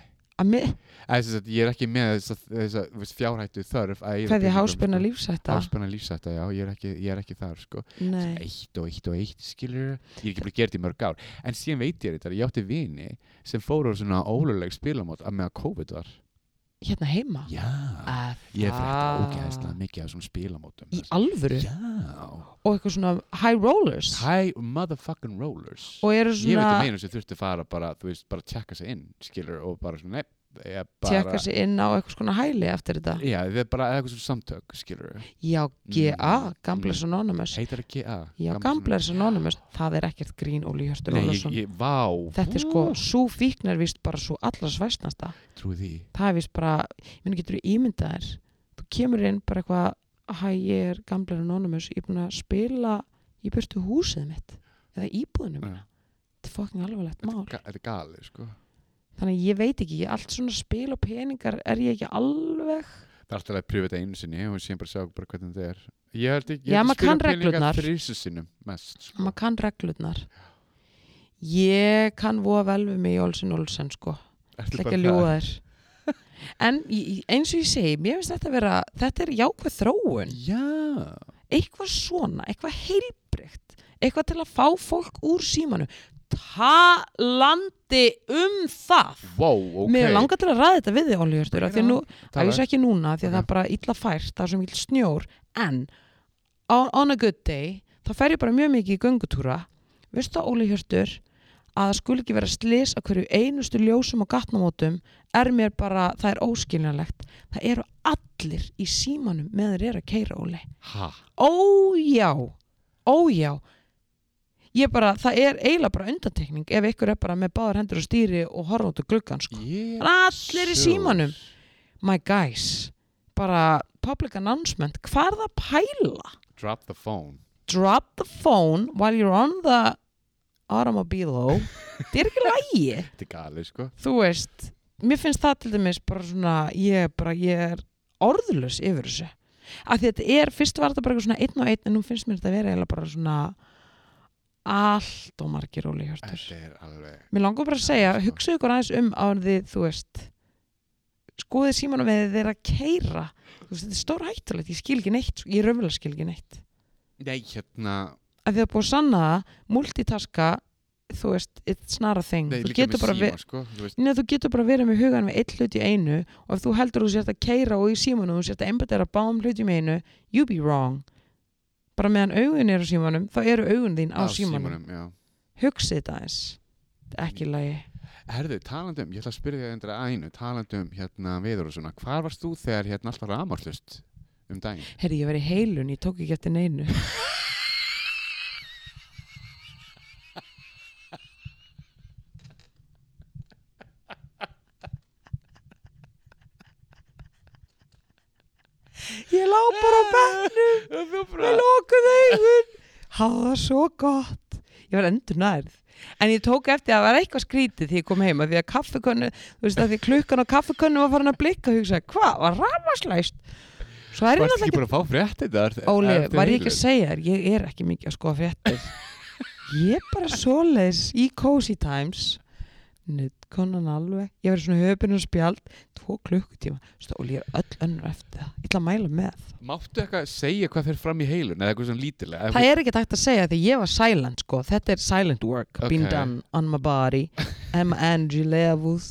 Ég er ekki með þess fjárhættu þörf hvað er háspenna lífshætta? Háspenna lífshætta, já, ég er ekki þar sko. Eitt skilur ég er ekki búin að gera þetta í mörg ár en síðan veit ég þetta, ég átti vini sem fóru á svona óluleg spilamót að með að COVID var hérna heima? Já, ég frétta ógeðslega mikið af svona spilamótum. Í alvöru? Já. Og eitthvað svona high rollers? High motherfucking rollers. Og eru svona... Ég veit að meina sem þurfti að fara bara, þú veist, bara tjekka sig inn, skilur, og bara svona, tjekka sig inn á eitthvað svona hæli eftir þetta? Já, það er bara eitthvað svona samtök, skilur. Já, GA, Gamblers Anonymous. Heitir það GA? Já, Gamblers Anonymous, það er ekkert grín Óli Hjörtur Ólafsson. Nei, vá. Þetta er sko, sú fíkn er víst bara svo allra svæsnasta. Trúi því. Það er víst bara, ég minn getur ímyndað þér. Þú kemur inn bara eitthvað, hæ, ég er Gamblers Anonymous, ég er búin að spila í burtu húsið mitt, eða íbúðinu mína. Þetta er fucking alvarlegt mál. Þetta er galið, sko. Þannig ég veit ekki, allt svona spil og peningar er ég ekki alveg. Það er alltaf að pröfa þetta einu sinni og séum bara sjá bara hvernig þetta er. Ég held ekki að spila peningar þrísu sinnum mest. Sko. Maður kann reglurnar. Ég kann voða vel við mig í Olsen, sko. Ekki að ljúga þér. En eins og ég segi, mér finnst þetta er jákvæð þróun. Já. Eitthvað svona, eitthvað heilbrigt. Eitthvað til að fá fólk úr símanu. Talandi það. Wow, ok. Mér langar til að ræða þetta við þig, Óli Hjörtur, því að nú, það er ekki núna, því að það er bara illa fært, það er svo mikil snjór, en on a good day, þá fer ég bara mjög mikið í göngutúra. Veistu það, Óli Hjörtur, að það skuli ekki vera slys að hverju einustu ljósum og gatnamótum mér bara, það er óskiljanlegt. Það eru allir í símanum með þeir eru að keyra, Óli. Ha? Ójá. Það er eiginlega bara undantekning ef ykkur er bara með báðar hendur og stýri og horfa út á gluggan, sko. Allir í símanum. My guys, bara public announcement, hvað er það að pæla? Drop the phone while you're on the automobile. Það er ekki lægi. Þetta er galið, sko. Þú veist, mér finnst það til dæmis bara svona, ég er orðlaus yfir þessu. Af því þetta fyrst var þetta bara eitthvað svona einn og einn, en nú finnst mér þetta að vera eiginlega bara svona allt og margir Óli Hjörtur. Þetta er alveg... Mér langar bara að segja, hugsaðu ykkur aðeins áður þið, þú veist, skoðið símanum við þeir að keyra. Þú veist, þetta er stór hættulegt, ég skil ekki neitt, ég raunverulega skil ekki neitt. Nei, Að þið hafa búið að sanna það, multitaska, þú veist, it's not a thing. Nei, líka með síma, sko. Þú getur bara verið með hugan með eitt hlut í einu og ef þú heldur þú sért að keyra og í símanum þú sért að einbeita báðum hlutum í einu, you be wrong. Bara meðan augun eru á símanum, þá eru augun þín á símanum. Hugsið þetta eins. Ekki lagi. Herðu, talandi ég ætla að spyrja þig að einu, talandi veður og svona. Hvar varst þú þegar allt var rafmagnslaust daginn? Herri, ég var í heilun, ég tók ekki eftir neinu. lá bara á bekknum með lokuð augun. Það var svo gott. Ég var endur nærð. En ég tók eftir að það var eitthvað skrítið því ég kom heima því að kaffikönnu, þú veist að því klukkan á kaffikönnu var farin að blikka og hugsa, hvað, var rafmagnslæst? Svo er ég náttúrulega ekki bara að fá fréttir þar. Óli, var ég ekki að segja þér, ég er ekki mikið að skoða fréttir. Ég er bara svoleiðis í Cozy Times. Nuddkonan alveg. Ég verið svona höfbinn og spjald 2 klukkutíma. Óli, ég er öll önnur eftir það. Ég ætla að mæla með. Máttu eitthvað segja hvað fer fram í heilun eða eitthvað svona lítilega? Það er ekki hægt að segja því ég var silent sko. Þetta er silent work being done on my body and my energy levels.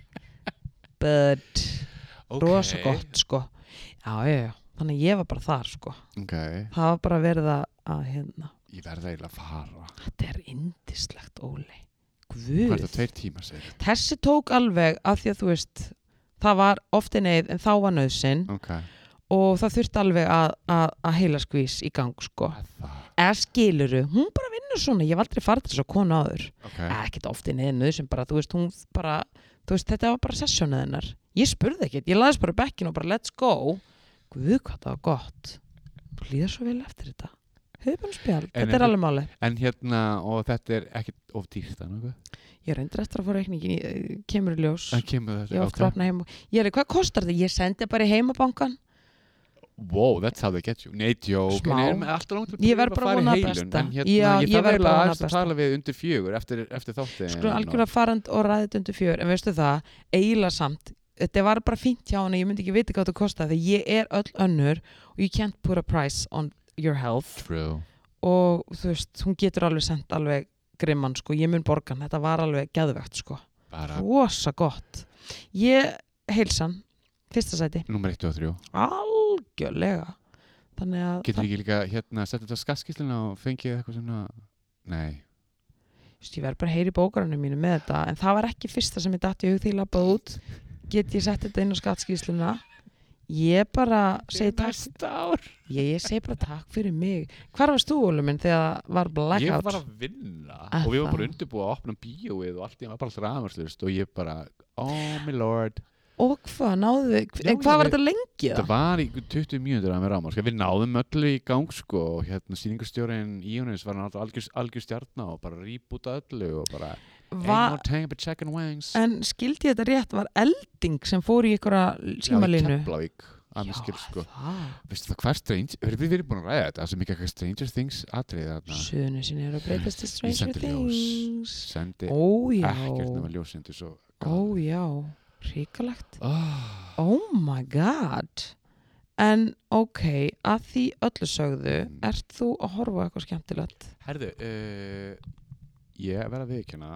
But rosa gott sko. Já. Þannig ég var bara þar sko. Það var bara verið að hérna. Ég verði eiginlega að fara. Þetta er yndislegt, Óli. Guð. Hvað er það 2 tímar segir? Þessi tók alveg af því að þú veist það var ofti neyð en þá var nauðsinn og það þurfti alveg að heila skvís í gang sko. Eða skiluru, hún bara vinnur svona, ég hef aldrei farið þess að konu áður. Ekkert ofti neyð nauðsinn bara, þú veist, hún bara, þú veist, þetta var bara sessjónið hennar. Ég spurði ekkert, ég laðist bara bekkin og bara let's go. Guð, hvað það var gott. Þú líður svo vel eftir þetta. Höfbunspjald, þetta er alveg máli. En hérna, og þetta er ekkert of dýrt þannig? Ég reyndir eftir að fá reikningin, kemur í ljós. Kemur þetta, ég ofta að opna heima. Ég er, hvað kostar þetta? Ég sendi bara í heimabankan. Wow, that's how they get you. Nei, joke. Smá. Ég verð bara að vona besta. En hérna, ég þarf eiginlega að tala við undir 4 eftir þáttið. Sko, algjörlega farand og ræðið undir 4. En veistu það, eiginlega samt, þetta var bara fínt hjá hana, ég myndi ekki vita hvað þetta kostaði, því ég er öll önnur og you can't put a price on your health. True. Og þú veist, hún getur alveg sendt alveg grimman sko, ég mun borgan, þetta var alveg geðvegt sko, rosa gott. Ég heilsan, fyrsta sæti. Númer 1 og 3. Algjörlega. Þannig að getur ekki líka hérna setja þetta á skattskýrsluna og fengið eitthvað svona, nei. Ég verð bara að heyra í bókarunum mínu með þetta, en það var ekki fyrsta sem ég datt í hug því ég labbaði út. Get ég sett þetta inn á skattskýrsluna? Ég bara segi takk. Ég segi bara takk fyrir mig. Hvar varst þú, Óli minn, þegar var blackout? Ég var að vinna og við varum bara undirbúið að opna bíóið og allt í var bara alltaf rafmagnslaust og ég bara, oh my lord. Og hvað, náðu við? En hvað var þetta lengi það? Það var í 20 mínútur að með rafmagn. Við náðum öllu í gang sko og hérna sýningarstjórinn Ionis var algjör stjarna og bara rýbúta öllu og bara en skildi ég þetta rétt, var elding sem fór í einhverja símalínu? Já, í Keflavík, að mér skil sko. Veistu það hvað Stranger, við erum búin að ræða þetta, það er mikið eitthvað Stranger Things atriðið þarna. Suðunisinn er að breytast til Stranger Things. Ég sendi ekkert nema ljósindi svo. Já, ríkalegt. Oh my god. En ok, að því öllu sögðu, ert þú að horfa á eitthvað skemmtilegt? Herðu, ég verð að viðurkenna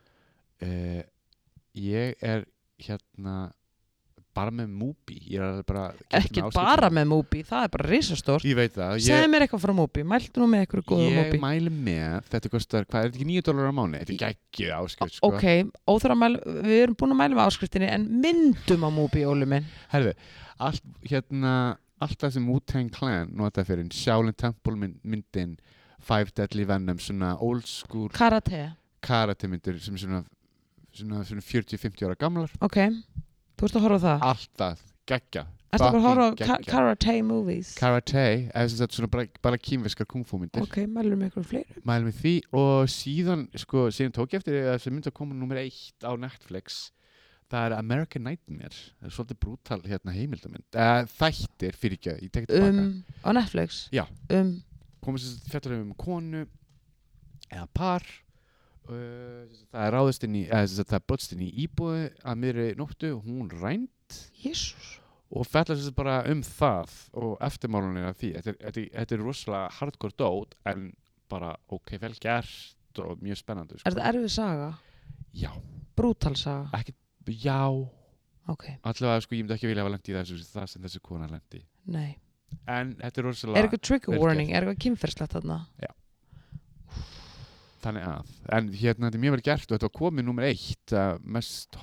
ég er hérna bara með Mubi. Ekki bara með Mubi, það er bara risastórt. Ég veit það. Segðu mér eitthvað frá Mubi, mæltu nú með eitthvað góða Mubi. Ég mæli með, þetta kostar, hvað er þetta ekki $9 á mánuði? Þetta er ekki áskrift sko. Ok, við erum búin að mæla með áskriftinni en myndum á Mubi, Óli minn. Herðu, allt það sem Wu-Tang Clan nota fyrir Shaolin Temple myndin, Five Deadly Venom, svona old school karate myndir sem svona 40-50 ára gamlar. Ok, þú ert að horfa á það? Alltaf, geggja. Ertu að horfa á karate movies? Karate, eða sem sagt svona bara kínverskar kungfu myndir. Ok, mælum við eitthvað fleiri? Mælum við því og síðan tók ég eftir að það myndi að koma nummer 1 á Netflix. Það er American Nightmare. Það er svolítið brútal heimildamynd. Þættir fyrir ekki, ég tek þetta baka. Á Netflix? Já. Komið sem fjallar konu eða par. Það er ráðist inn í, það er brotist inn í íbúði að miðri nóttu og hún rænt. Jesus. Og fjallar sem bara það og eftirmálunir af því. Þetta er rosalega hardcore dót en bara ok, vel gert og mjög spennandi. Er þetta erfið saga? Já. Brútal saga? Já. Ok. Allavega ég myndi ekki vilja hafa lent í það sem þessi kona lent í. Nei. En þetta er rosalega Er eitthvað trigger warning? Er eitthvað kynferðslegt þarna? Já. Þannig að, en hérna þetta er mjög vel gert og þetta var komið nummer 1 mest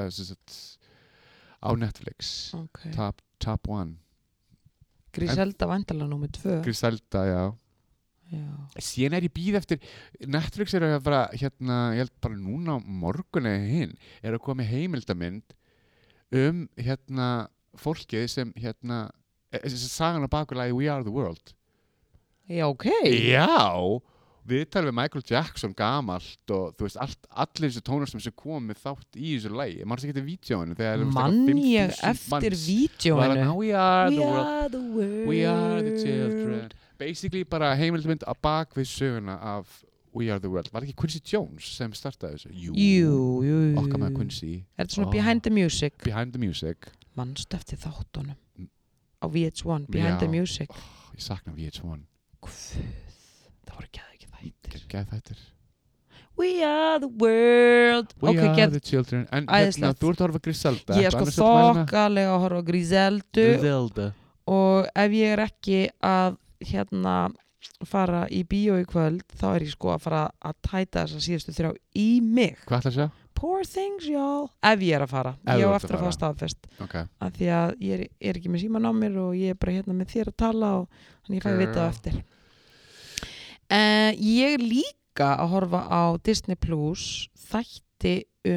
á Netflix. Okay. Top 1. Griselda væntanlega nummer 2. Griselda, já. Síðan er ég býð eftir Netflix er að bara hérna, ég held bara núna á morgun eða hinn er að koma heimildamynd hérna fólkið sem hérna sagan á bakulagi We Are The World. Já, ok. Já, við talum við Michael Jackson gamalt og þú veist, allir þessi tónastum sem kom með þátt í þessu lagi. Mann sem getur vídeóinu þegar Mann ég eftir vídeóinu. We are the world, we are the children. Basically bara heimildmynd á bak við söguna af We Are The World. Var ekki Quincy Jones sem startaði þessu? Jú. Okkar með Quincy. Er þetta svona Behind the Music? Behind the Music. Manstu eftir þáttunum á VH1, Behind the Music. Ég sakna VH1. Guð, það voru geðveikt þættir. We are the world. We are the children. En hérna, þú ert að horfa Griselda. Ég er sko þokkalega að horfa Griselda. Og ef ég er ekki að fara í bíó í kvöld, þá er ég sko að fara að tæta þessa síðustu 3 í mig. Hvað ætlar að sjá? Poor things, y'all. Ef ég er að fara. Ég á eftir að fara staðfest. Okay. Af því að ég er ekki með síman á mér og ég er bara hérna með þér að tala og þannig ég fæ að vita það eftir. Ég er líka að horfa á Disney Plus þætti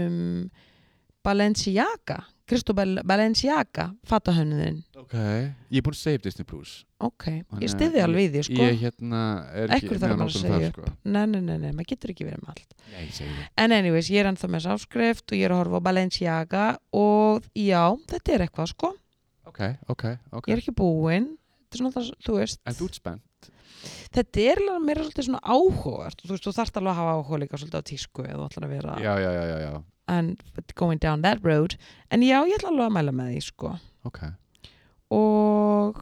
Balenciaga. Cristobal Balenciaga, fatahönnuðinn. Ok, ég er búin að segja upp Disney Plus. Ok, ég stiði alveg í því, sko. Ég er ekki með að segja upp. Sko. Nei, maður getur ekki verið með allt. Nei, ég segi það. En anyways, ég er ennþá með áskrift og ég er að horfa á Balenciaga og já, þetta er eitthvað, sko. Ok. Ég er ekki búin. Þetta er svona það, þú veist. En þú ert spennt. Þetta er meira svolítið svona áhugavert. Þú veist, þú þarft alveg að hafa áhuga líka svolítið á tísku eða þú ætlar að vera... Já. And going down that road. En já, ég ætla alveg að mæla með því, sko. Ok. Og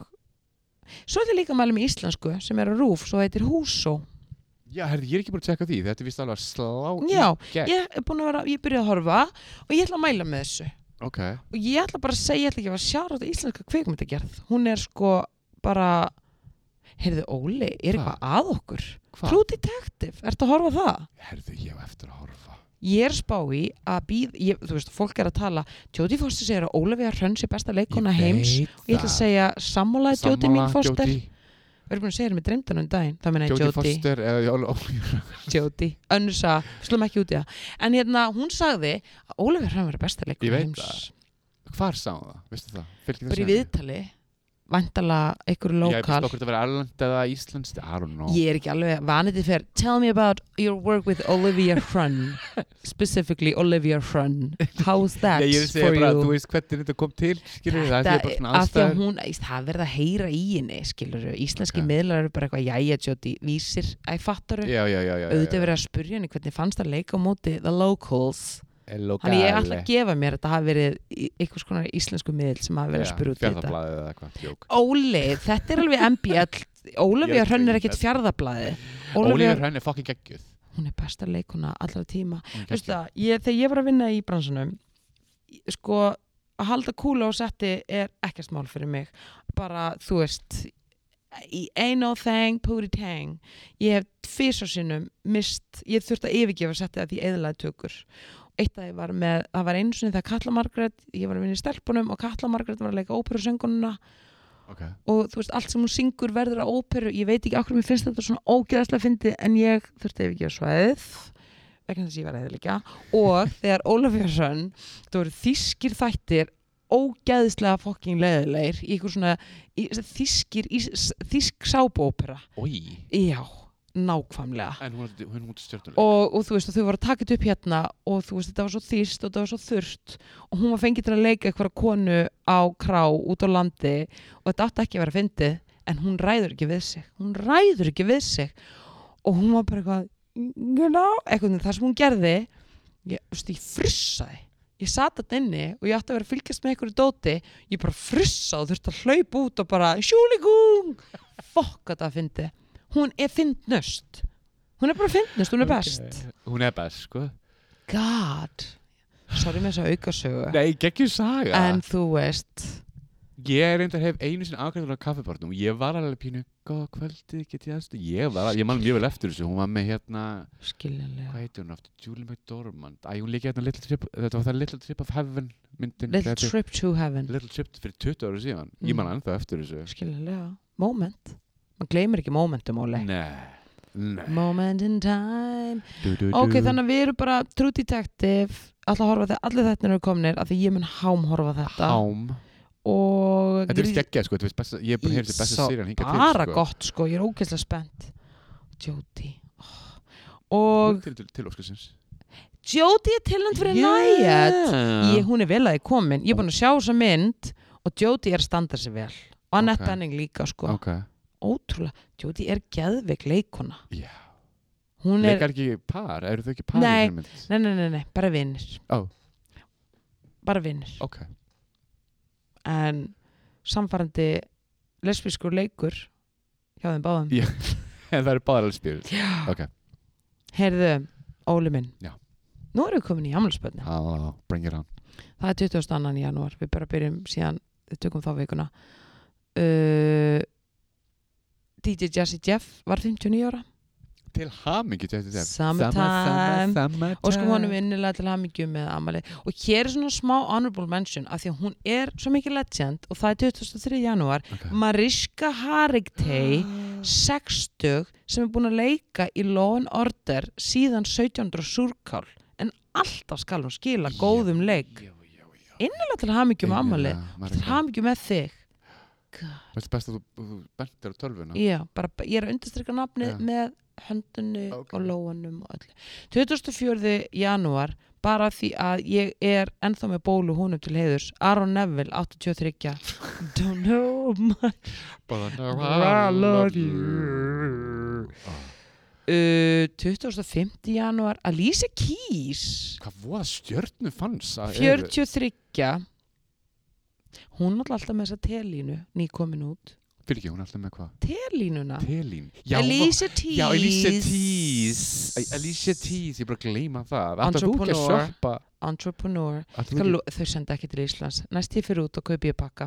svo er líka að mæla með íslensku sem er á RÚV, svo heitir Húsó. Já, ég er ekki búin að tjekka því. Þetta er vist alveg að slá í gegn. Já, ég byrjaði að horfa og ég ætla að mæla með þessu. Ok. Og ég ætla bara að segja, ég ætla ekki að sjára þetta íslenska kvikmyndagerð. Hún er sko bara, heyrðu Óli, er eitthvað að okkur? True Detective, ertu að horfa það? Heyrðu, ég á eftir að horfa. Ég er spá í að þú veist, fólk er að tala, Jodie Foster segir að Ólafía Hrönn sé besta leikona heims og ég ætla að segja sammálaði Jodie mín Foster. Við erum búin að segja með dreymdanum daginn, það meina Jodie Foster eða Jodie, önnur sagði, slum ekki út í það. En hún sagði að Ólafía Hrönn verið besta leikona heims. Ég veit það. Hvar sá það? Veistu það? Bara í viðtali. Væntalega einhverju lokal. Ég veist okkur að vera erlend eða íslenskt, I don't know. Ég er ekki alveg vanið til fyrir. Tell me about your work with Olivia Hrönn. Specifically Olivia Hrönn. How's that for you? Ég segja bara, þú veist hvernig þetta kom til, skilur það? Það er bara svona aðstæður. Það verða að heyra í henni, skilur íslenski miðlar eru bara eitthvað, jæja, Jodie, vísir, fattaru. Já. Auðvitað verið að spurja henni hvernig fannst að leika á móti The Locals. Þannig ég ætla að gefa mér að þetta hafi verið einhvers konar íslensku miðl sem hafi verið að spyrja út í þetta. Fjarðablaðið eða eitthvað. Óli, þetta er alveg MBL. Ólafía Hrönn er ekkert Fjarðablaðið. Ólafía Hrönn er fucking geggjuð. Hún er besta leikona allra tíma. Veistu það, þegar ég var að vinna í bransanum, sko, að halda kúla á setti er ekkert mál fyrir mig. Bara, þú veist, ain't no thing, pooty tang. Ég hef 2 sinnum mist, ég þurfti að yfirgefa setti að því eðlaði tökur. Eitt af því það var einu sinni þegar Katla Margrét, ég var að vinna í stelpunum og Katla Margrét var að leika óperusöngununa og þú veist, allt sem hún syngur verður að óperu, ég veit ekki okkur mér finnst þetta svona ógeðslega fyndið en ég þurfti ef ekki að svæðið vegna þess að ég var eðilega og þegar Ólafía Hrönn, það voru þýskir þættir ógeðslega fucking leðilegir í einhver svona þýsk sápuópera. Já. Nákvæmlega en hún stjórnuleik og þú veist og þau voru að taka þetta upp hérna og þú veist þetta var svo þýst og þetta var svo þurrt og hún var fengið til að leika eitthvað konu á krá út á landi og þetta átti ekki að vera fyndið en hún ræður ekki við sig og hún var bara eitthvað það sem hún gerði ég frussaði ég sat þetta inni og ég átti að vera að fylgjast með einhverju dóti ég bara frussaði og þurfti að hlaupa út og bara sjúligúng fokk að það fyndið. Hún er fyndnust. Hún er bara fyndnust, hún er best. Hún er best, sko. God. Sorry með þess að aukasögu. Nei, geggjur saga. En þú veist. Ég reyndar hef einu sinni afgræður á kaffibarnum og ég var alveg pínu, góða kvöldi, get ég aðstu? Ég man mjög vel eftir þessu. Hún var með hérna... Skiljanlega. Hvað heitir hún aftur? Julie McDormand. Hún líka hérna þetta var það Little Trip of Heaven myndin. Little Trip to Heaven. Little Trip fyrir 20 ára síðan. Ég man ennþá eftir þessu. Skiljanlega. Moment. Man gleymir ekki momentum, Óli. Nei. Moment in time. Ok, þannig að við erum bara True Detective. Alltaf horfa þegar allir þetta eru komnir af því ég mun horfa þetta. og Þetta er skeggja sko, ég er bara heyrði besta serían hingað til bara gott sko, ég er ógeðslega spennt. Jodie og til Óskarsins Jodie er tilnæmd fyrir Nyad. Hún er vel að þið komin, ég er búin að sjá þessa mynd og Jodie er að standa sig vel og Annette Bening líka sko. Ótrúlega, Jodie er geðveik leikona. Hún er leikar ekki par, eru þau ekki par? Nei, bara vinir. Bara vinir. En samfærandi lesbískur leikur hjá þeim báðum. En það eru báðar lesbíur. Heyrðu, Óli minn. Já. Nú erum við komin í afmælisbörnin. Bring it on. Það er 22. janúar. Við bara byrjum síðan, við tökum þá vikuna. DJ Jazzy Jeff var 59 ára. Til hamingju Jazzy Jeff. Summertime. Og sko honum innilega til hamingju með afmæli. Og hér er svona smá honorable mention af því að hún er svo mikið legend og það er 23. janúar. Mariska Hargitay 60 sem er búin að leika í Law and Order síðan 1700 súrkál en alltaf skal hún skila góðum leik. Innilega til hamingju með afmæli. Til hamingju með þig. Það er best að þú bentir á tölvuna. Já, bara ég er að undirstrika nafnið með höndunni og lóanum og öllu. 24. janúar bara því að ég er ennþá með bólu honum til heiðurs. Aaron Neville 83. Don't know much but I know I love you. 25. janúar Alicia Keys. Hvað voða stjörnu fanns? 43. Hún er alltaf með þessa telínu nýkomin út. Fyrir ekki, hún er alltaf með hvað? Telínuna. Alicia Keys. Já, Alicia Keys. Ég bara gleyma það. Entrepreneur. Þau senda ekki til Íslands. Næst ég fyrir út og kaupi ég pakka.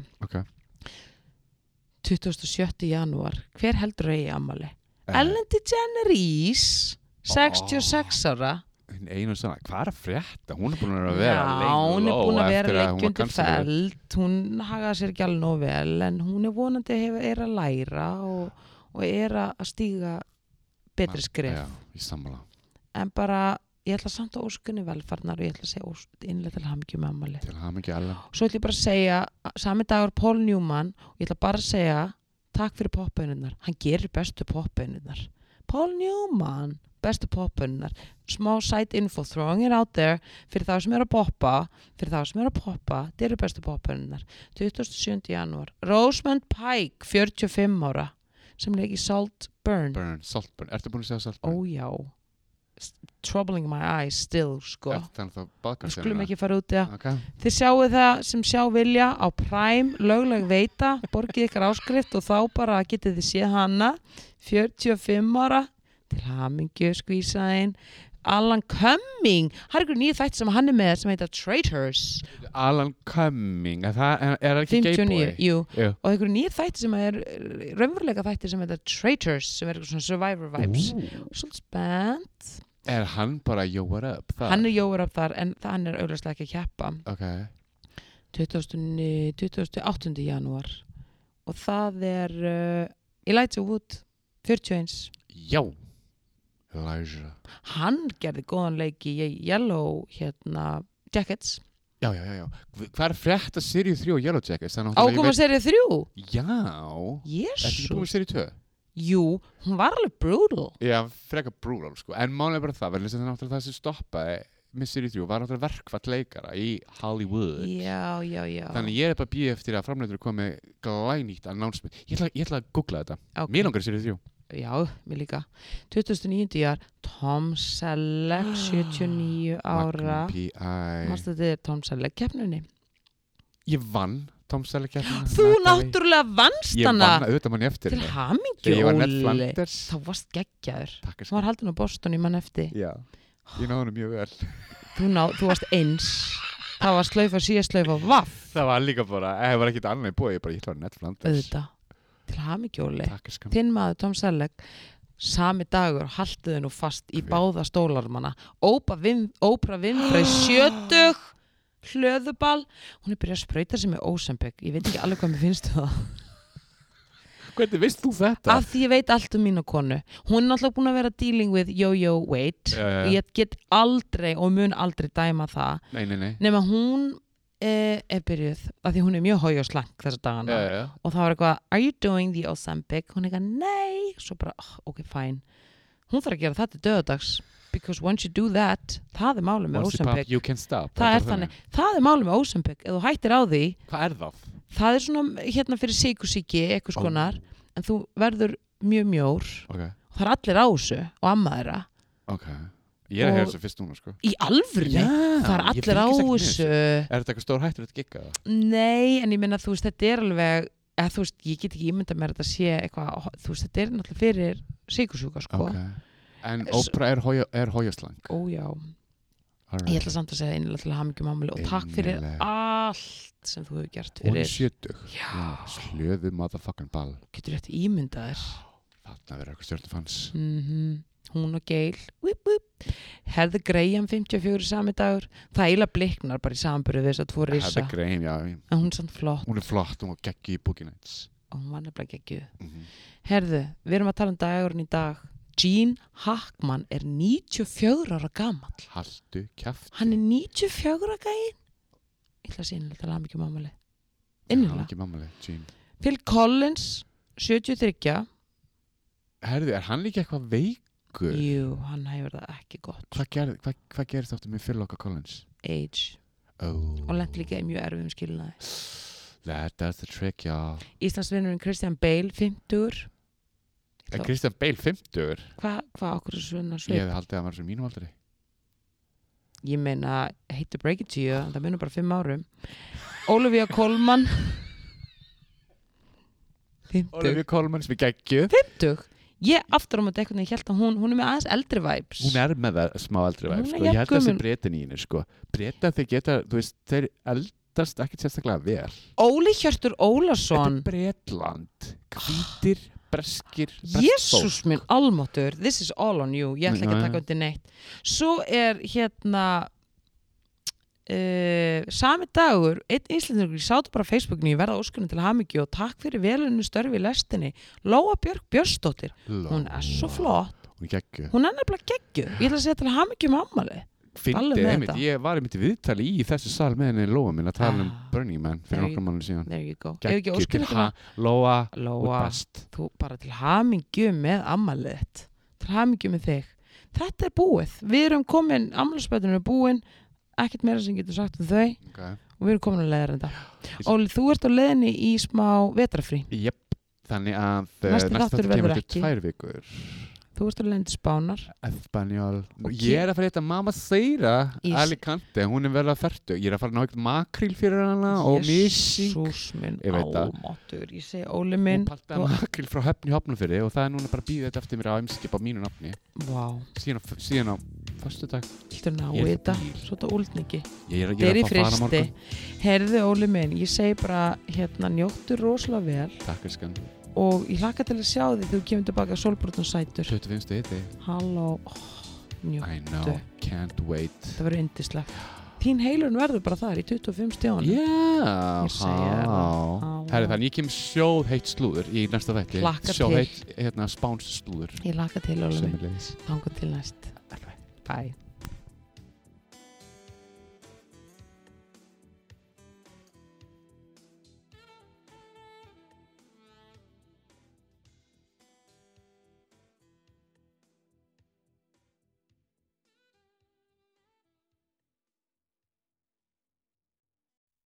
27. janúar. Hver heldur eigi afmæli? Ellen DeGeneres. 66 ára. Einu svona, hvað er að frétta? Hún er búin að vera hún er búin að vera leikjundir feld, hún hagaði sér ekki alveg nóg vel en hún er vonandi er að læra og er að stíga betri skref. Já, ég sammála. En bara, ég ætla samt að óskunni velfarnar og ég ætla að segja innlega til hamingju með afmæli. Til hamingju Ellen. Svo ætla ég bara að segja, sami dagur Paul Newman og ég ætla bara að segja takk fyrir popbönurnar, hann gerir bestu popbönurnar. Paul Newman bestu popbönurnar, smá side info throwing it out there, fyrir þá sem er að poppa þeir eru bestu popbönurnar. 27. janúar Rosamund Pike 45 ára sem leik í Saltburn. Ertu búin að segja Saltburn? Já, troubling my eyes still sko. Við skulum ekki fara út Þið sjáu það sem sjá vilja á Prime, lögleg veita borgið ykkar áskrift og þá bara getið þið séð hana 45 ára til hamingju skvísaðinn. Alan Cumming, það er einhver nýju þætti sem hann er með sem heita Traitors. Alan Cumming, er ekki gayboy? Jú, og einhver nýju þætti sem er raunveruleika þætti sem heita Traitors sem er eitthvað svona Survivor vibes. Svolítið spennt. Er hann bara Jóar upp þar? Hann er Jóar upp þar en hann er augljóslega ekki að keppa. 28. janúar og það er Elijah Wood 41. Já, Elijah. Hann gerði góðan leik í Yellow Jackets. Já. Hvað er frétta seríu 3 og Yellow Jackets? Ákoma seríu 3? Já. Jesús. Ertu búin seríu 2? Jú, hún var alveg brutal. Já, frekar brutal sko. En málega bara það, verður náttúrulega það sem stoppaði með seríu 3 var náttúrulega verkfall leikara í Hollywood. Já. Þannig ég er bara býð eftir að framleitur komið glænýtt announcement. Ég ætla að googla þetta. Mér langar seríu 3. Já, mér líka. 2009. ár Tom Selleck 79 ára. Mástu þetta er Tom Selleck keppninni? Ég vann Tom Selleck keppnina. Þú náttúrulega vannst hana. Ég vann auðvitað mann eftir. Til hamingju, Óli. Þá varst geggjaður. Hún var haldin á Boston í mann eftir. Já, ég náði henni mjög vel. Þú varst eins. Það var slaufa, síðaslaufa, vaff. Það var líka bara, það var ekkit annað í bói, ég var Ned Flanders. Auðvitað. Til hamingju, Óli. Þinn maður Tom Selleck sami dagur haldiði nú fast í báða stólarmanna. Oprah Winfrey 70 hlöðuball. Hún er byrjað að sprauta sig með Ozempic. Ég veit ekki alveg hvað mér finnst það. Hvernig veist þú þetta? Af því ég veit allt um mína konu. Hún er náttúrulega búin að vera dealing with yo-yo weight. Ég get aldrei og mun aldrei dæma það. Nei. Nema hún byrjuð, af því hún mjög hói og slank þessa dagana og það var eitthvað, are you doing the Ozempic? Hún eitthvað, nei, svo bara, ok, fine hún þarf að gera þetta döðdags because once you do that, það málið með Ozempic you can stop það málið með Ozempic, ef þú hættir á því hvað það? Það svona hérna fyrir sykursýki eitthvað skonar, en þú verður mjög mjór og það allir á þessu og amma þeirra ég að heyra þessu fyrst núna sko í alvörunni, það allir á þessu þetta eitthvað stór hættur að gigga það? Nei, en ég meina þú veist, þetta alveg þú veist, ég get ekki ímynda mér að þetta sé eitthvað, þú veist, þetta náttúrulega fyrir sykursjúka sko En Oprah er hójaslang? Já Ég ætla samt að segja einlega til hamingju mamma og takk fyrir allt sem þú hefur gert fyrir. Hún er 70. Slöðu motherfucking ball. Getur rétt ímyndaðir. Þarna verður eitthvað stjórnufans. Hún og Gail. Herði Graham 54 sami dagur. Það eiginlega bliknar bara í samanburði þess að tvo risa. Herði Graham, já. En hún er samt flott. Hún er flott, hún var geggjuð í Boogie Nights. Og hún var nefnilega geggjuð. Herðu, við erum að tala dagurinn í dag. Gene Hackman 94 ára gamall. Haltu kjafti. Hann 94 ára gæinn. Ég ætla að segja innlega til að hafa mikið mamali. Innilega. Mikið mamali, Gene. Phil Collins, 73. Herðu, hann líka eitthvað veikur? Jú, hann hefur það ekki gott. Hvað gerist áttu með Phil Collins? Age. Og lenti líka í mjög erfiðum skilnaði. That's the trick, já. Íslandsvinnurinn Christian Bale, 50. Christian Bale 50? Hvað okkur er svona svip? Ég hefði haldið að hann var svo mínum aldri. Ég meina, hate to break it to you, það munur bara 5 árum. Olivia Colman 50. Olivia Colman sem er geggjuð. 50? Ég aftur á móti eitthvað, ég held að hún er með aðeins eldri vibes. Hún er með það smá eldri vibes, sko. Ég held að það sé bretin í henni, sko. Breta þeir geta, þú veist, þeir eldast ekkert sérstaklega vel. Óli Hjörtur Ólason. Þetta er Bretland. Hvítir breskir Jésús minn almáttur, this is all on you ég ætla ekki að taka undir neitt svo er hérna sami dagur einn Íslendingur, ég sátu bara á Facebookinu ég verða óskunni til hamingju og takk fyrir velunni störfi í lestinni, Lóa Björk Björnsdóttir hún er svo flott hún er geggjuð, hún er nefnilega geggjuð, ég ætla að segja til hamingju ammali ég var einmitt viðtali í þessu sal með henni Lóa minn að tala Burning Man fyrir nokkrum mánuðum síðan there you go geggjuð til Lóa þú bara til hamingju með ammalið til hamingju með þig þetta er búið, við erum komin ammaliðspötunum er búin, ekkert meira sem getur sagt um þau og við erum komin að leiða þetta Óli, þú ert á leiðinni í smá vetrafrí þannig að næsta þáttur kemur til 2 vikur Þú ert að lendi Spánar Espanjól Ég er að fara eitthvað Mamma Seira Alicante, hún er vel að 40 Ég er að fara að ná eitthvað makríl fyrir hana og missing Jesús minn almáttur Ég segi Óli minn Hún paltaði makríl frá Höfn í Hafnarfirði og það er núna bara að bíða þetta eftir mér á umskip á mínu nafni síðan á föstudag Þú ná í þetta Svo þetta úldningi Ég er að fara morgun Herðu Óli minn, ég segi bara hérna njóttu rosalega vel Takk elskan og ég hlakka til að sjá því þegar þú kemur tilbaka Sólbrotn sætur 25. hiti Halló, njóttu I know, can't wait Það verður yndislegt Þín heilun verður bara þar í 25 stíðan Ég segi það Þannig ég kem sjóðheitt slúður í næsta þætti Sjóðheitt Spáns slúður Ég hlakka til Óli minn Þangað til næst Bye